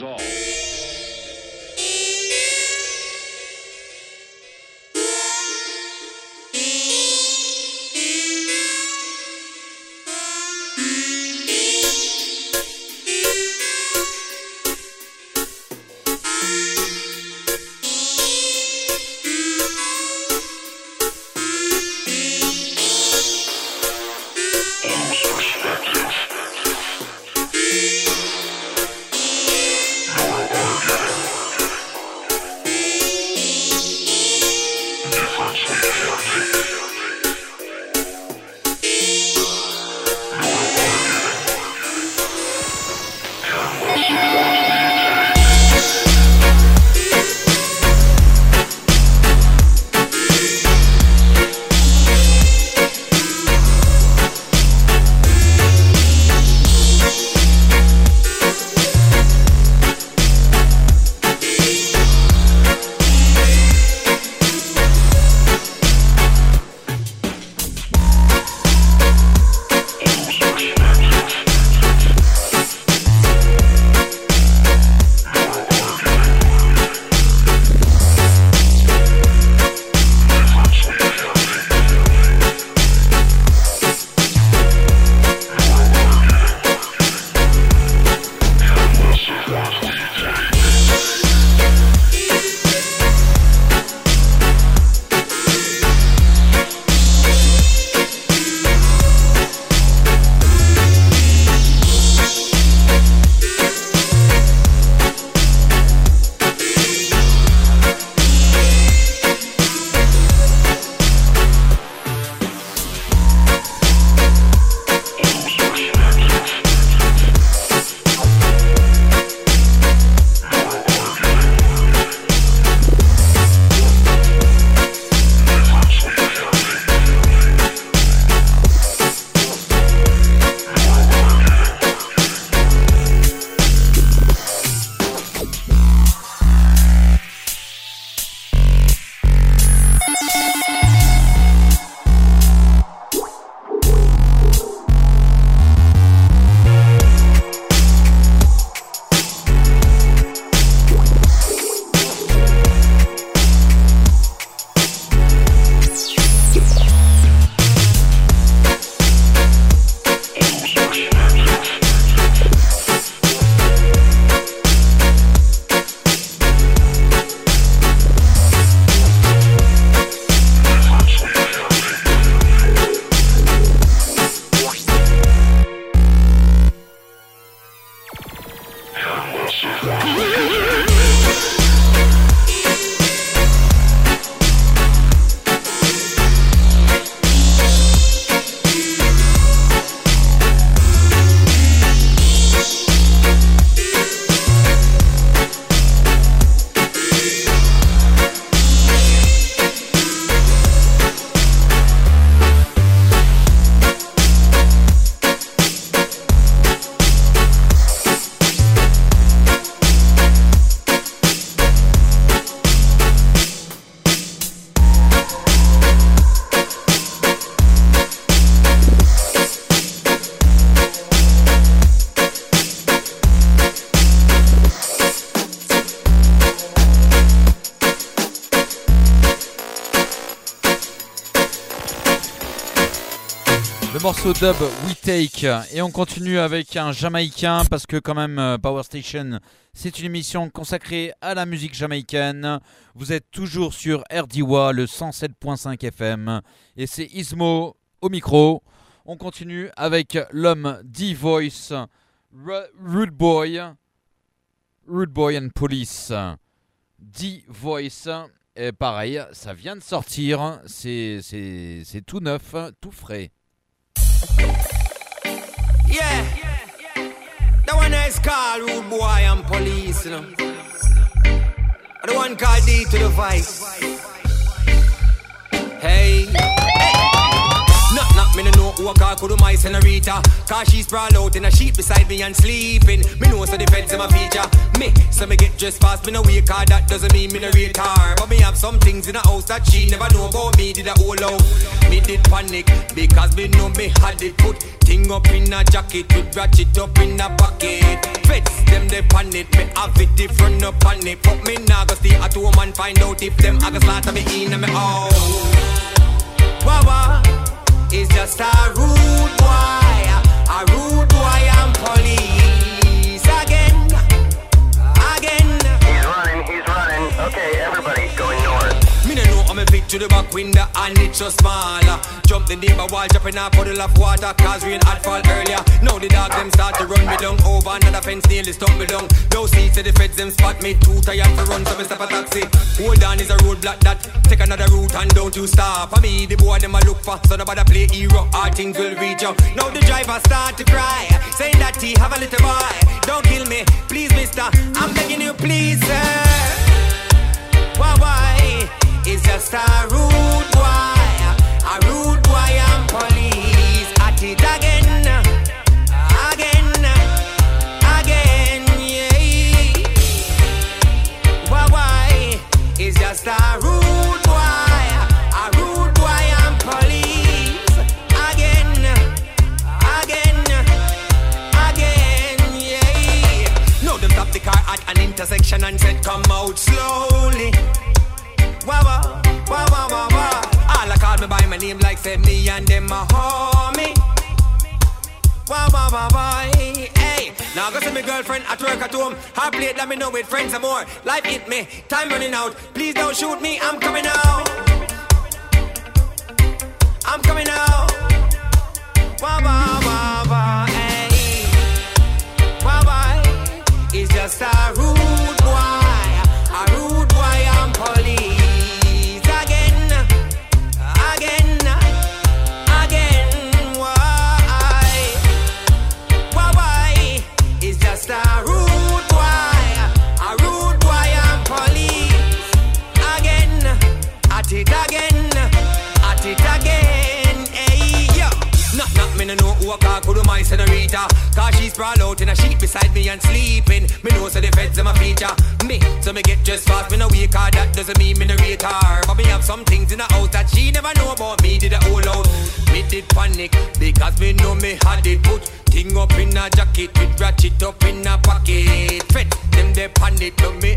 Morceau dub We Take, et on continue avec un Jamaïcain parce que quand même Power Station c'est une émission consacrée à la musique jamaïcaine. Vous êtes toujours sur RDWA, le 107.5 FM, et c'est Ismo au micro. On continue avec l'homme D-Voice, Rude Boy and Police. D-Voice, et pareil, ça vient de sortir, c'est tout neuf, tout frais. Yeah, that one is called Rude Boy and Police, you know. The one called D to the Vice. Hey, knock, knock, me no know who walk her could my senorita. Cause she sprawl out in a sheet beside me and sleeping. Me know so the feds in my feature. Me, so me get dressed fast, me no wake her. That doesn't mean me no rate her. But me have some things in the house that she never know about me. Did a whole out. Me did panic because me know me had it put thing up in a jacket with ratchet up in a pocket. Feds them they panic, me have it different no panic. But me nah go stay at home and find out if them I go slaughter me in and me out. Wawa is just a rude boy, and police again. He's running. Okay, everybody, going north. Me no know I'm a fit to the back window and it's so small. Jump the neighbor wall, jumping a puddle of water, cause rain had fall earlier. Now the dog them start to run me down, over another fence nearly stump me down. No seats to the feds them spot me, too tired to run, so me stop a taxi. Hold on is a roadblock that, take another route and don't you stop. For me the boy them a look for, so nobody play hero, all things will reach out. Now the driver start to cry, saying that he have a little boy. Don't kill me, please mister, I'm begging you please sir. Why? It's just a rude boy, and police at it again, yeah. Why? It's just a rude boy, and police again, yeah. No, them stop the car at an intersection and said come out slowly. Wawa. All I call me by my name like say me and them a homie. Wawa, hey. Now go see me girlfriend at work at home. Her plate let me know with friends and more. Life hit me, time running out. Please don't shoot me, I'm coming out. Wawa, hey. Wawa, it's just a rude boy, and police. Me no know who a call could my senorita. Cause she sprawl out in a sheet beside me and sleeping. Me know so the feds them a feature. Me, so me get dressed fast, me no wake her. That doesn't mean me no rate her. But me have some things in the house that she never know about me. Did a whole out. Me did panic because me know me had it put thing up in a jacket with ratchet up in a pocket. Feds them they panic to me.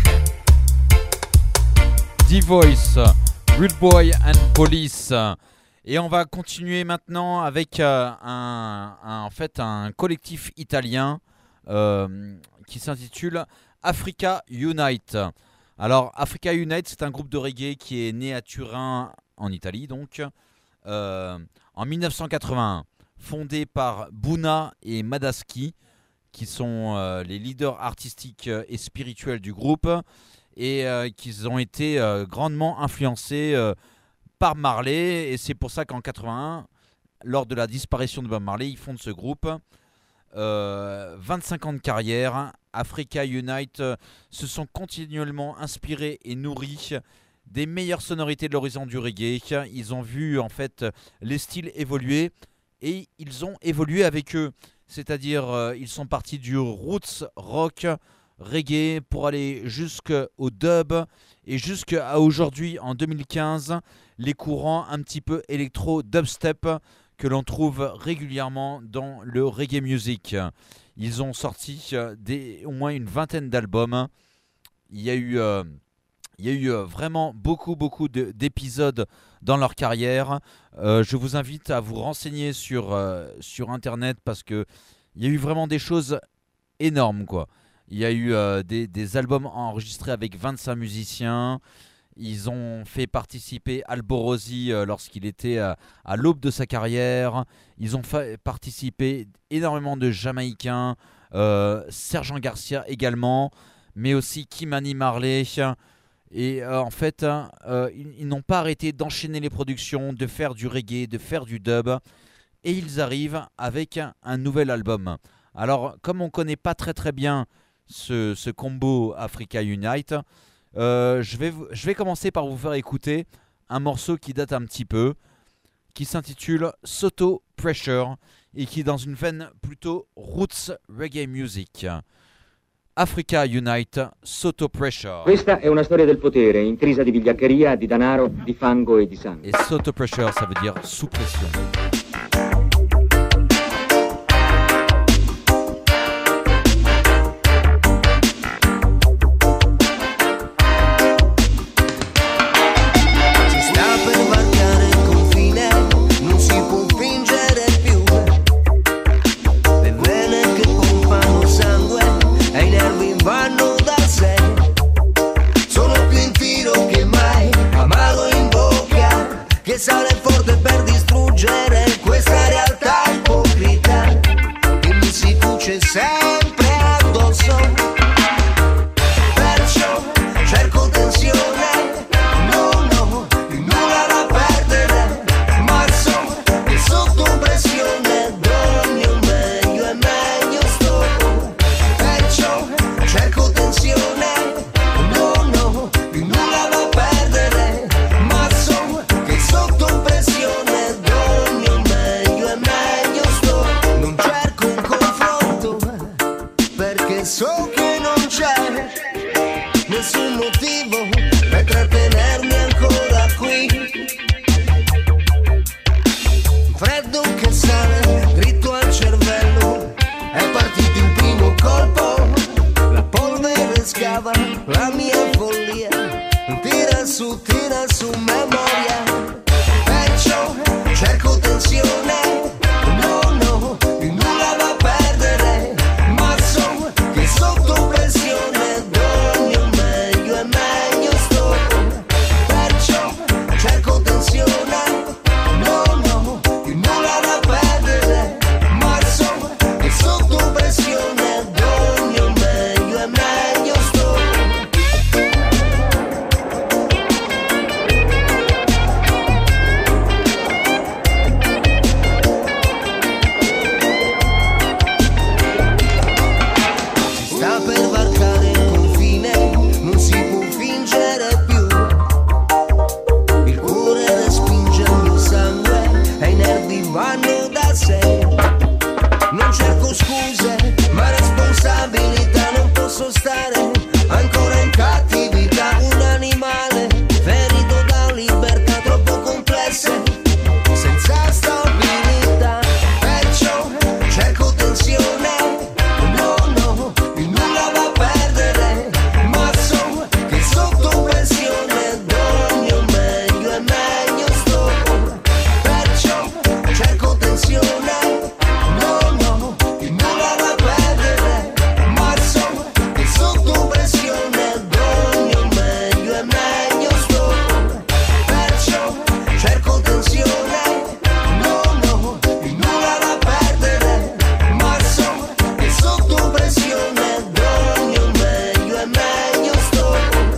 D-Voice, Rude Boy and Police. Et on va continuer maintenant avec en fait un collectif italien qui s'intitule Africa Unite. Alors Africa Unite, c'est un groupe de reggae qui est né à Turin en Italie donc en 1981, fondé par Buna et Madaschi qui sont les leaders artistiques et spirituels du groupe et qui ont été grandement influencés par Marley, et c'est pour ça qu'en 81, lors de la disparition de Bob Marley, ils fondent ce groupe. 25 ans de carrière, Africa Unite se sont continuellement inspirés et nourris des meilleures sonorités de l'horizon du reggae. Ils ont vu en fait les styles évoluer et ils ont évolué avec eux. C'est-à-dire ils sont partis du roots rock reggae pour aller jusqu'au dub et jusqu'à aujourd'hui en 2015 les courants un petit peu électro dubstep que l'on trouve régulièrement dans le reggae music. Ils ont sorti au moins une vingtaine d'albums. Il y a eu vraiment beaucoup d'épisodes dans leur carrière. Je vous invite à vous renseigner sur internet parce que il y a eu vraiment des choses énormes quoi. Il y a eu des albums enregistrés avec 25 musiciens. Ils ont fait participer Alborosi lorsqu'il était à l'aube de sa carrière. Ils ont fait participer énormément de Jamaïcains, Sergent Garcia également, mais aussi Kimani Marley. Et en fait, ils n'ont pas arrêté d'enchaîner les productions, de faire du reggae, de faire du dub. Et ils arrivent avec un nouvel album. Alors, comme on ne connaît pas très bien ce combo Africa Unite, je vais commencer par vous faire écouter un morceau qui date un petit peu, qui s'intitule Soto Pressure et qui est dans une veine plutôt roots reggae music. Africa Unite, Soto Pressure. Questa è una storia del potere, intrisa di vigliaccheria, di denaro, di fango e di sangue. Et Soto Pressure, ça veut dire sous pression. Si sta per varcare il confine, non si può fingere più. Le vene che pompano sangue e i nervi vanno da sé. Sono più in tiro che mai, amaro in bocca, che sale forte per distruggere questa realtà ipocrita che mi si cuce sempre addosso. Perciò cerco tensione, no, di nulla da perdere, ma so che sotto pressione do il mio meglio e meglio sto. Perciò cerco tensione, no, di nulla da perdere, ma so che sotto pressione do il mio meglio e meglio sto. Non cerco un confronto, perché so che non c'è nessun motivo per trattenermi ancora qui. Freddo che sale dritto al cervello, è partito il primo colpo, la polvere scava la mia follia, tira su memoria. Perciò cerco tensione, no, di nulla da perdere, ma so che sotto pressione do il mio meglio e meglio sto. Perciò cerco tensione, no, di nulla da perdere, ma so che sotto pressione do il mio meglio e meglio sto. Si sta per varcare il confine, non si può fingere più. Il cuore respinge il mio sangue e i nervi vanno da sé. Non cerco scuse, ma responsabilità, non posso stare ancora in cattività. Un animale ferito da libertà troppo complesse, senza stabilità. Perciò cerco tensione, no, di nulla da perdere, ma so che sotto pressione do il mio meglio e meglio sto. Perciò cerco tensione, no, di nulla da perdere, ma so che sotto pressione do il mio meglio e meglio sto. Perciò cerco tensione, no, di nulla da perdere, ma so che sotto pressione do il mio meglio e meglio sto.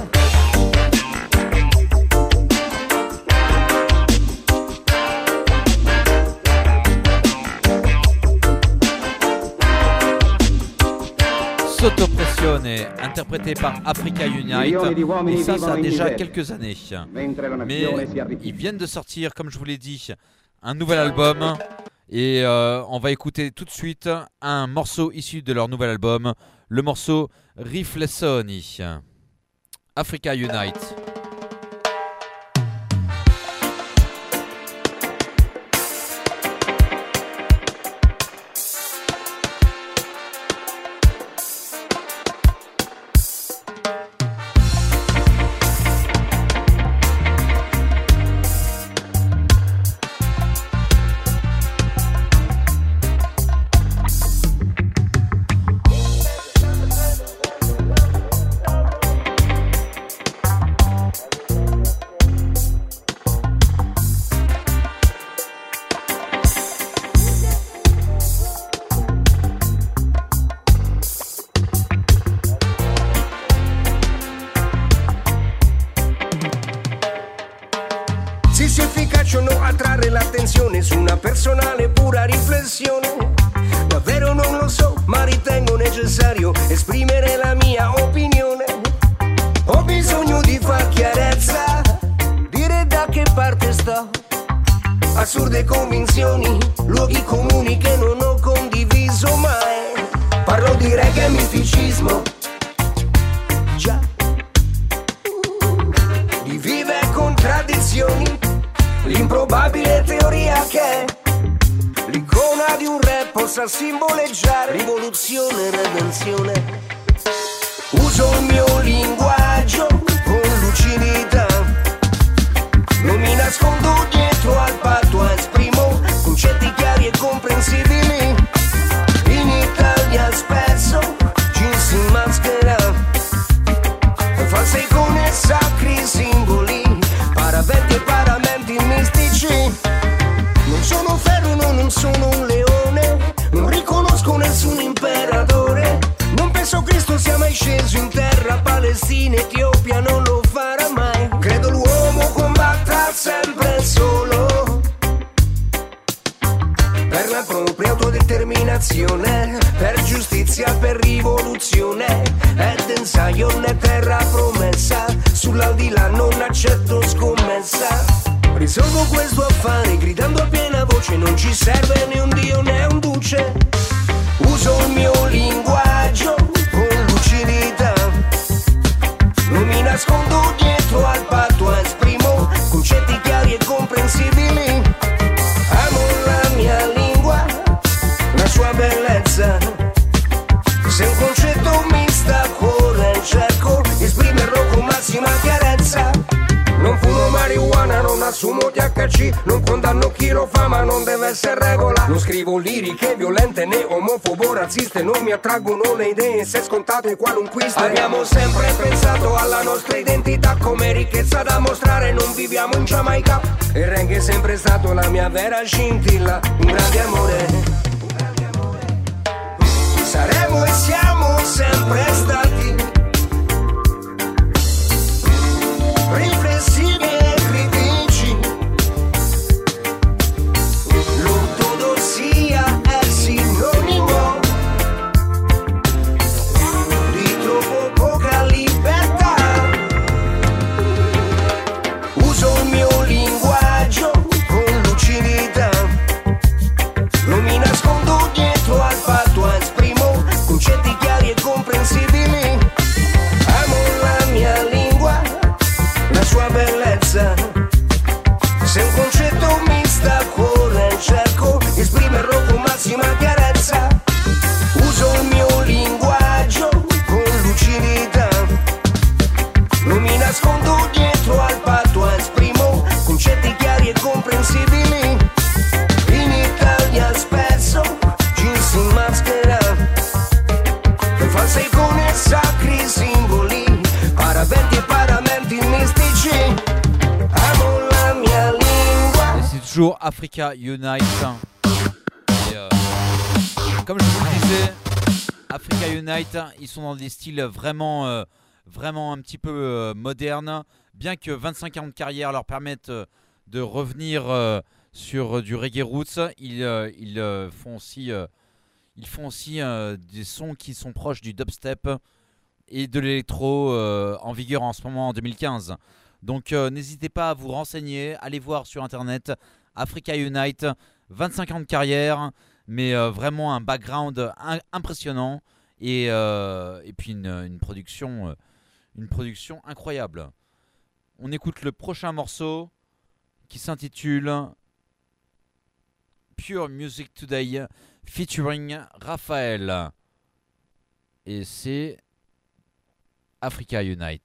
Sotto Pressione, interprété par Africa Unite, et ça a déjà quelques années. Mais ils viennent de sortir, comme je vous l'ai dit, un nouvel album, et on va écouter tout de suite un morceau issu de leur nouvel album, le morceau Riflessioni. Africa Unite. Sì, sia efficace o no attrarre l'attenzione su una personale pura riflessione. Davvero non lo so, ma ritengo necessario esprimere la mia opinione. Ho bisogno di far chiarezza, dire da che parte sto. assurde convinzioni, luoghi comuni che non ho condiviso mai. Parlo di reggae e misticismo, già, di vive contraddizioni, l'improbabile teoria che l'icona di un rap possa simboleggiare rivoluzione e redenzione. Uso il mio linguaggio con lucidità, non mi nascondo dietro al patto, esprimo concetti chiari e comprensibili. In Italia spesso ci si maschera false icone, sacri simboli, paraventi e paramenti mistici. Non sono ferro, non sono un leone, non riconosco nessun imperatore. Non penso Cristo sia mai sceso in terra, Palestina, Etiopia non lo farà mai. Credo l'uomo combatta sempre solo per la propria autodeterminazione, per giustizia, per rivoluzione. Ed ensaio una terra promessa, sull'aldilà non accetto scommessa. Risolvo questo affare gridando a piena voce, non ci serve né un dio né un duce. Uso il mio linguaggio con lucidità, non mi nascondo dietro al patto, esprimo concetti chiari e comprensibili. Amo la mia lingua, la sua bellezza. Se un concetto mi sta a cuore, cerco di esprimerlo con massima chiarezza. Non fumo marijuana, non assumo THC, non condanno chi lo fa ma non deve essere regola. Non scrivo liriche violente né omofobo razziste, non mi attraggono le idee se scontate qualunquiste. Abbiamo sempre pensato alla nostra identità come ricchezza da mostrare, non viviamo in Giamaica. Il reggae è sempre stato la mia vera scintilla, un grande amore. Saremo e siamo sempre stati riflessivi e critici. L'ortodossia è sinonimo di troppo poca libertà. Uso il mio linguaggio con lucidità, non mi nascondo dietro al patto, esprimo concetti chiari e comprensibili. Amo la mia lingua, la sua bellezza. Se un concetto mi sta a cuore, cerco di esprimerlo con massima chiarezza. Uso il mio linguaggio con lucidità, non mi nascondo dietro al patto, esprimo concetti chiari e comprensibili. In Italia spesso ci si maschera per false icone, sacri simboli, paraventi e paramenti mistici. Amo la mia lingua. Et c'est toujours Africa Unite. Et comme je vous le disais, Africa Unite, ils sont dans des styles vraiment, vraiment un petit peu modernes. Bien que 25 ans de carrière leur permettent de revenir sur du reggae roots, ils font aussi des sons qui sont proches du dubstep et de l'électro en vigueur en ce moment en 2015. Donc n'hésitez pas à vous renseigner, allez voir sur internet Africa Unite, 25 ans de carrière, mais vraiment un background impressionnant et puis une production incroyable. On écoute le prochain morceau qui s'intitule Pure Music Today featuring Raphaël. Et c'est Africa Unite.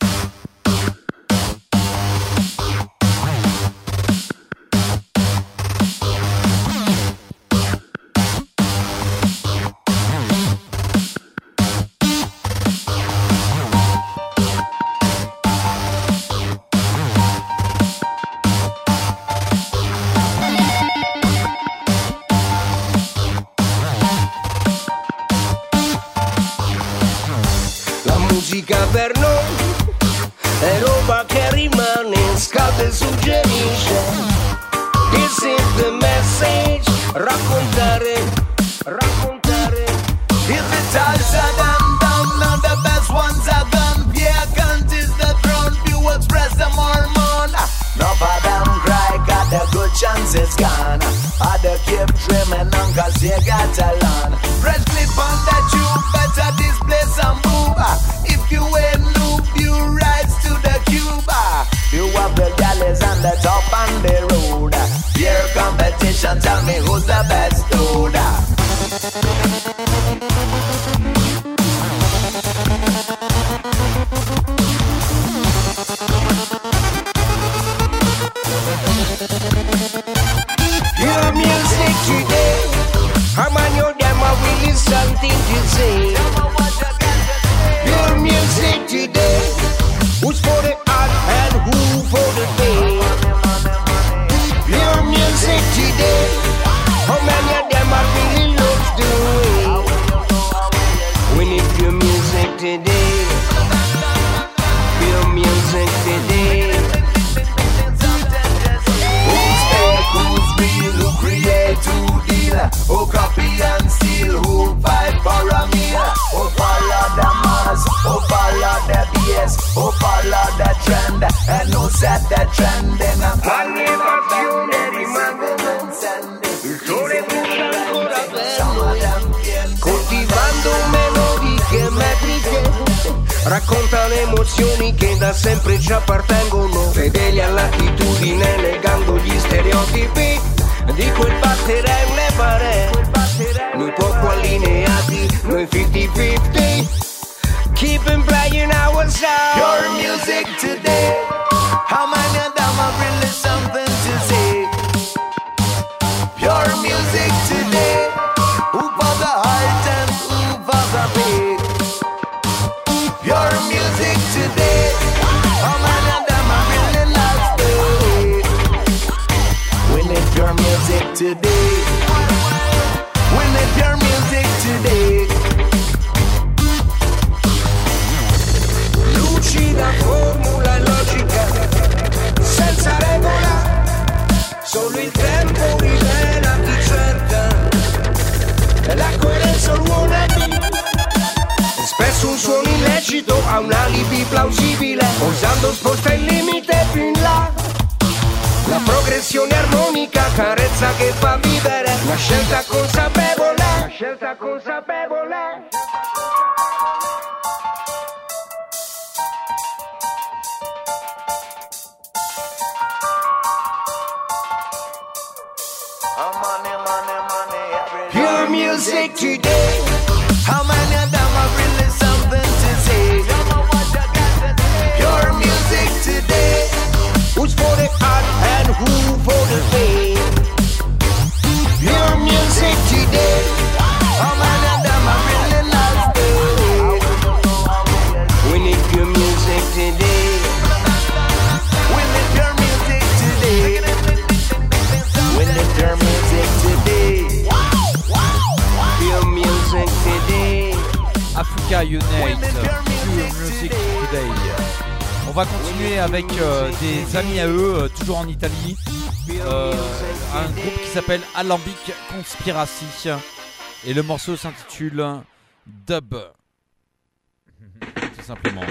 Musica per noi è roba che rimane, scalda e suggerisce. This is the message, raccontare. If the times are down, now the best ones are done. Yeah, Kant is the throne, few express them hormone. No for them cry, got the good chances gone. Other keep dreaming on cause they got a land. Press flip on that you better display some move. If you ain't noob, you rise to the Cuba. You have the galleys on the top on the road. Your competition, tell me who's the best dude. Your music today, I'm on your demo, really something to say. Your music today, who's for the art and who for the day? Your music today, how many of them are really love the way? We need your music today, your music today. Who's real, who create, who deal, who copy and steal, who fight for a meal, who follow the mass, who follow the BS, who follow the trend, and who set the trend in a Allevazione rimane, il sole brucia ancora bello, coltivando melodiche metriche, raccontano emozioni che da sempre ci appartengono, fedeli all'attitudine negando gli stereotipi di quel battere le pare, noi poco allineati, noi 50-50, keep on playing our sound. Your music today, how many of them have really something to say? Your music today, who for the heart and who for the beat? Your music today, how many of them have really lost the way? We need your music today, we need your music today. Lucida formula logica, senza regola, solo il tempo rivela chi cerca, e la coerenza l'uomo spesso un suono illecito ha un alibi plausibile, osando sposta il limite più in là. La progressione armonica carezza che fa vivere, la scelta consapevole, la scelta consapevole. Your music today, how many of them have really something to say? Your music today, who's for the art and who for the fame? Your music today, how many of them have really lost the way? We need your music today, we need your music today, we need your music today. Your music today. Africa Unite, Pure Music Today. On va continuer avec des amis à eux, toujours en Italie. Un groupe qui s'appelle Alambic Conspiracy. Et le morceau s'intitule Dub. Tout simplement.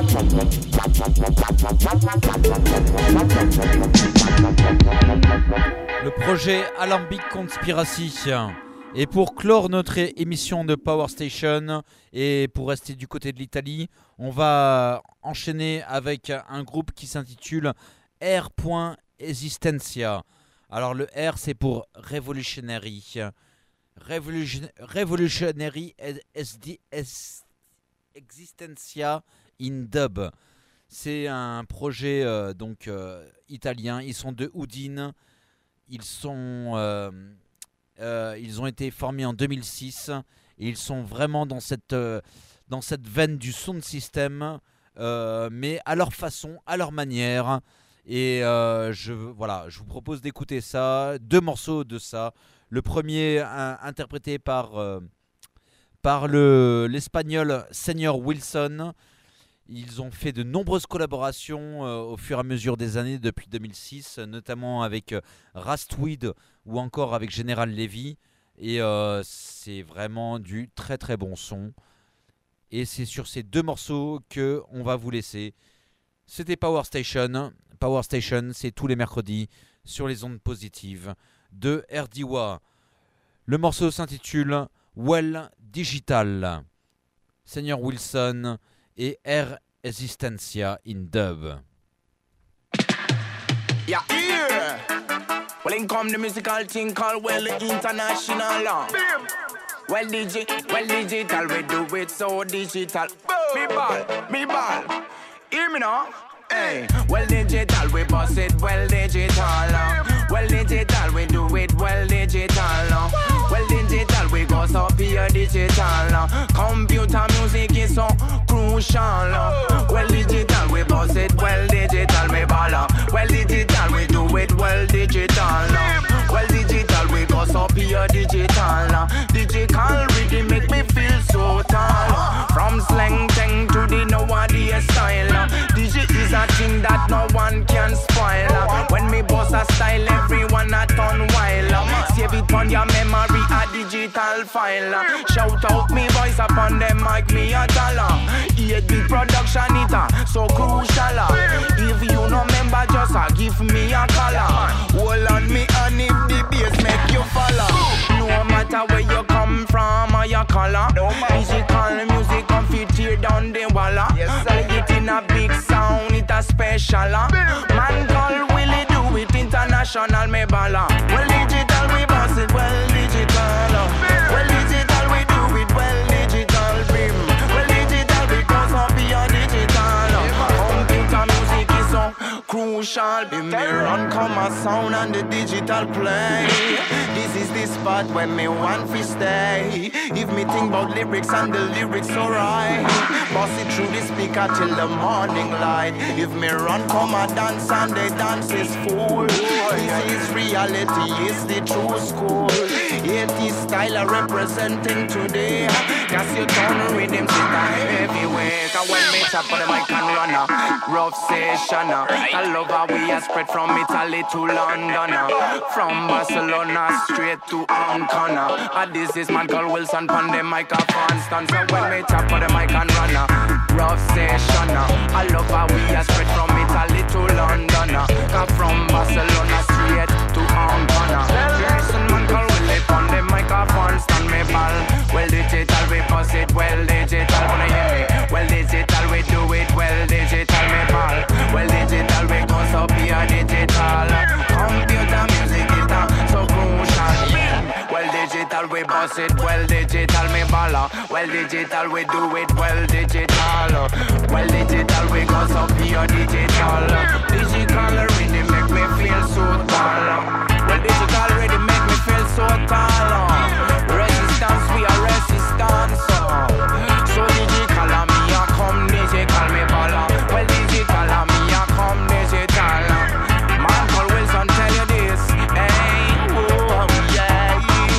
Le projet Alambic Conspiracy. Et pour clore notre émission de Power Station et pour rester du côté de l'Italie, on va enchaîner avec un groupe qui s'intitule R.Existencia. Alors le R c'est pour Revolutionary. Revolutionary Existencia in Dub. C'est un projet italien. Ils sont de Udine. Ils ont été formés en 2006 et ils sont vraiment dans cette veine du sound system, mais à leur façon, à leur manière. Et je vous propose d'écouter ça, 2 morceaux de ça. Le premier interprété par l'espagnol Senior Wilson. Ils ont fait de nombreuses collaborations au fur et à mesure des années depuis 2006, notamment avec Rastweed ou encore avec General Levy. Et c'est vraiment du très très bon son. Et c'est sur ces 2 morceaux qu'on va vous laisser. C'était Power Station. Power Station, c'est tous les mercredis sur les ondes positives de RDWA. Le morceau s'intitule Well Digital. Senior Wilson et R. Existencia in Dub. Yeah, here. Well, in come the musical thing called Well International. Well digital, we do it so digital. Me ball. Hear me now. Hey, well digital, we boss it well digital. Well digital, we do it well digital. Well digital, we go so pure digital. Computer music is so crucial. Well digital, we boss it well digital. Me ball. Well digital, we do it well digital. Well digital, we go so pure digital. Digital really make me feel so tall. From slang thing to the nowadays style. Digi is a thing that no one can spoil. When me boss a style, everyone a turn wild. Save it on your memory, a digital file. Shout out me voice upon them mic, me a dollar. 8-bit production it so crucial. If you no member, just give me a color. Hold on me and if the bass make you follow. No matter where you come from or your color. Digital music come fit tear down the wall. Play it in a big sound, it a special. Man call Willie do it international, me balla. Well digital we boss it well digital. Well digital we do it well digital brim. Well digital because of your digital. Computer music is so crucial. The mirror come a sound and the digital play. This is the spot where me want to stay. If me think about lyrics and the lyrics alright, boss it through the speaker till the morning light. If me run come a dance and the dance is full. This is reality, is the true school. 80s style are representing today. Cause you turn rhythm sit a heavyweight. And when me chop on the mic and run a rough session. I love how we are spread from Italy to London. From Barcelona straight to Ancona. And this is man called Wilson pon the microphone stand. So when me chop on the mic and run a rough session. I love how we are spread from Italy to London. From Barcelona straight to Ancona. Jason man called Willie pon the microphone stand me ball. Well digital we bust it well digital. Wanna hear me? Well digital we do it well digital me ball. Well digital we go so pure digital. Computer music is so crucial. Well digital we bust it well digital me ball. Well digital we do it well digital. Well digital we go so pure digital. Digital really make me feel so tall. Well digital really make me feel so tall. Resistance we are resistance. So digital and me a come digital me ball. Well digital and me a come digital. Man called Wilson tell you this. Hey, oh yeah.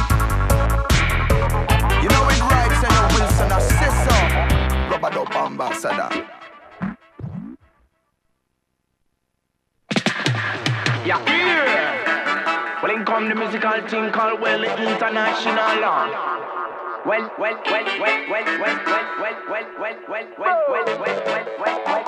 You know it right, Senior Wilson a say so. Rubber dub ambassador. Yeah, here. Well, in come the musical thing called Well International. well, well, well, well, well, well, well, well, well, well, well, well, well, well, well, well, well, well.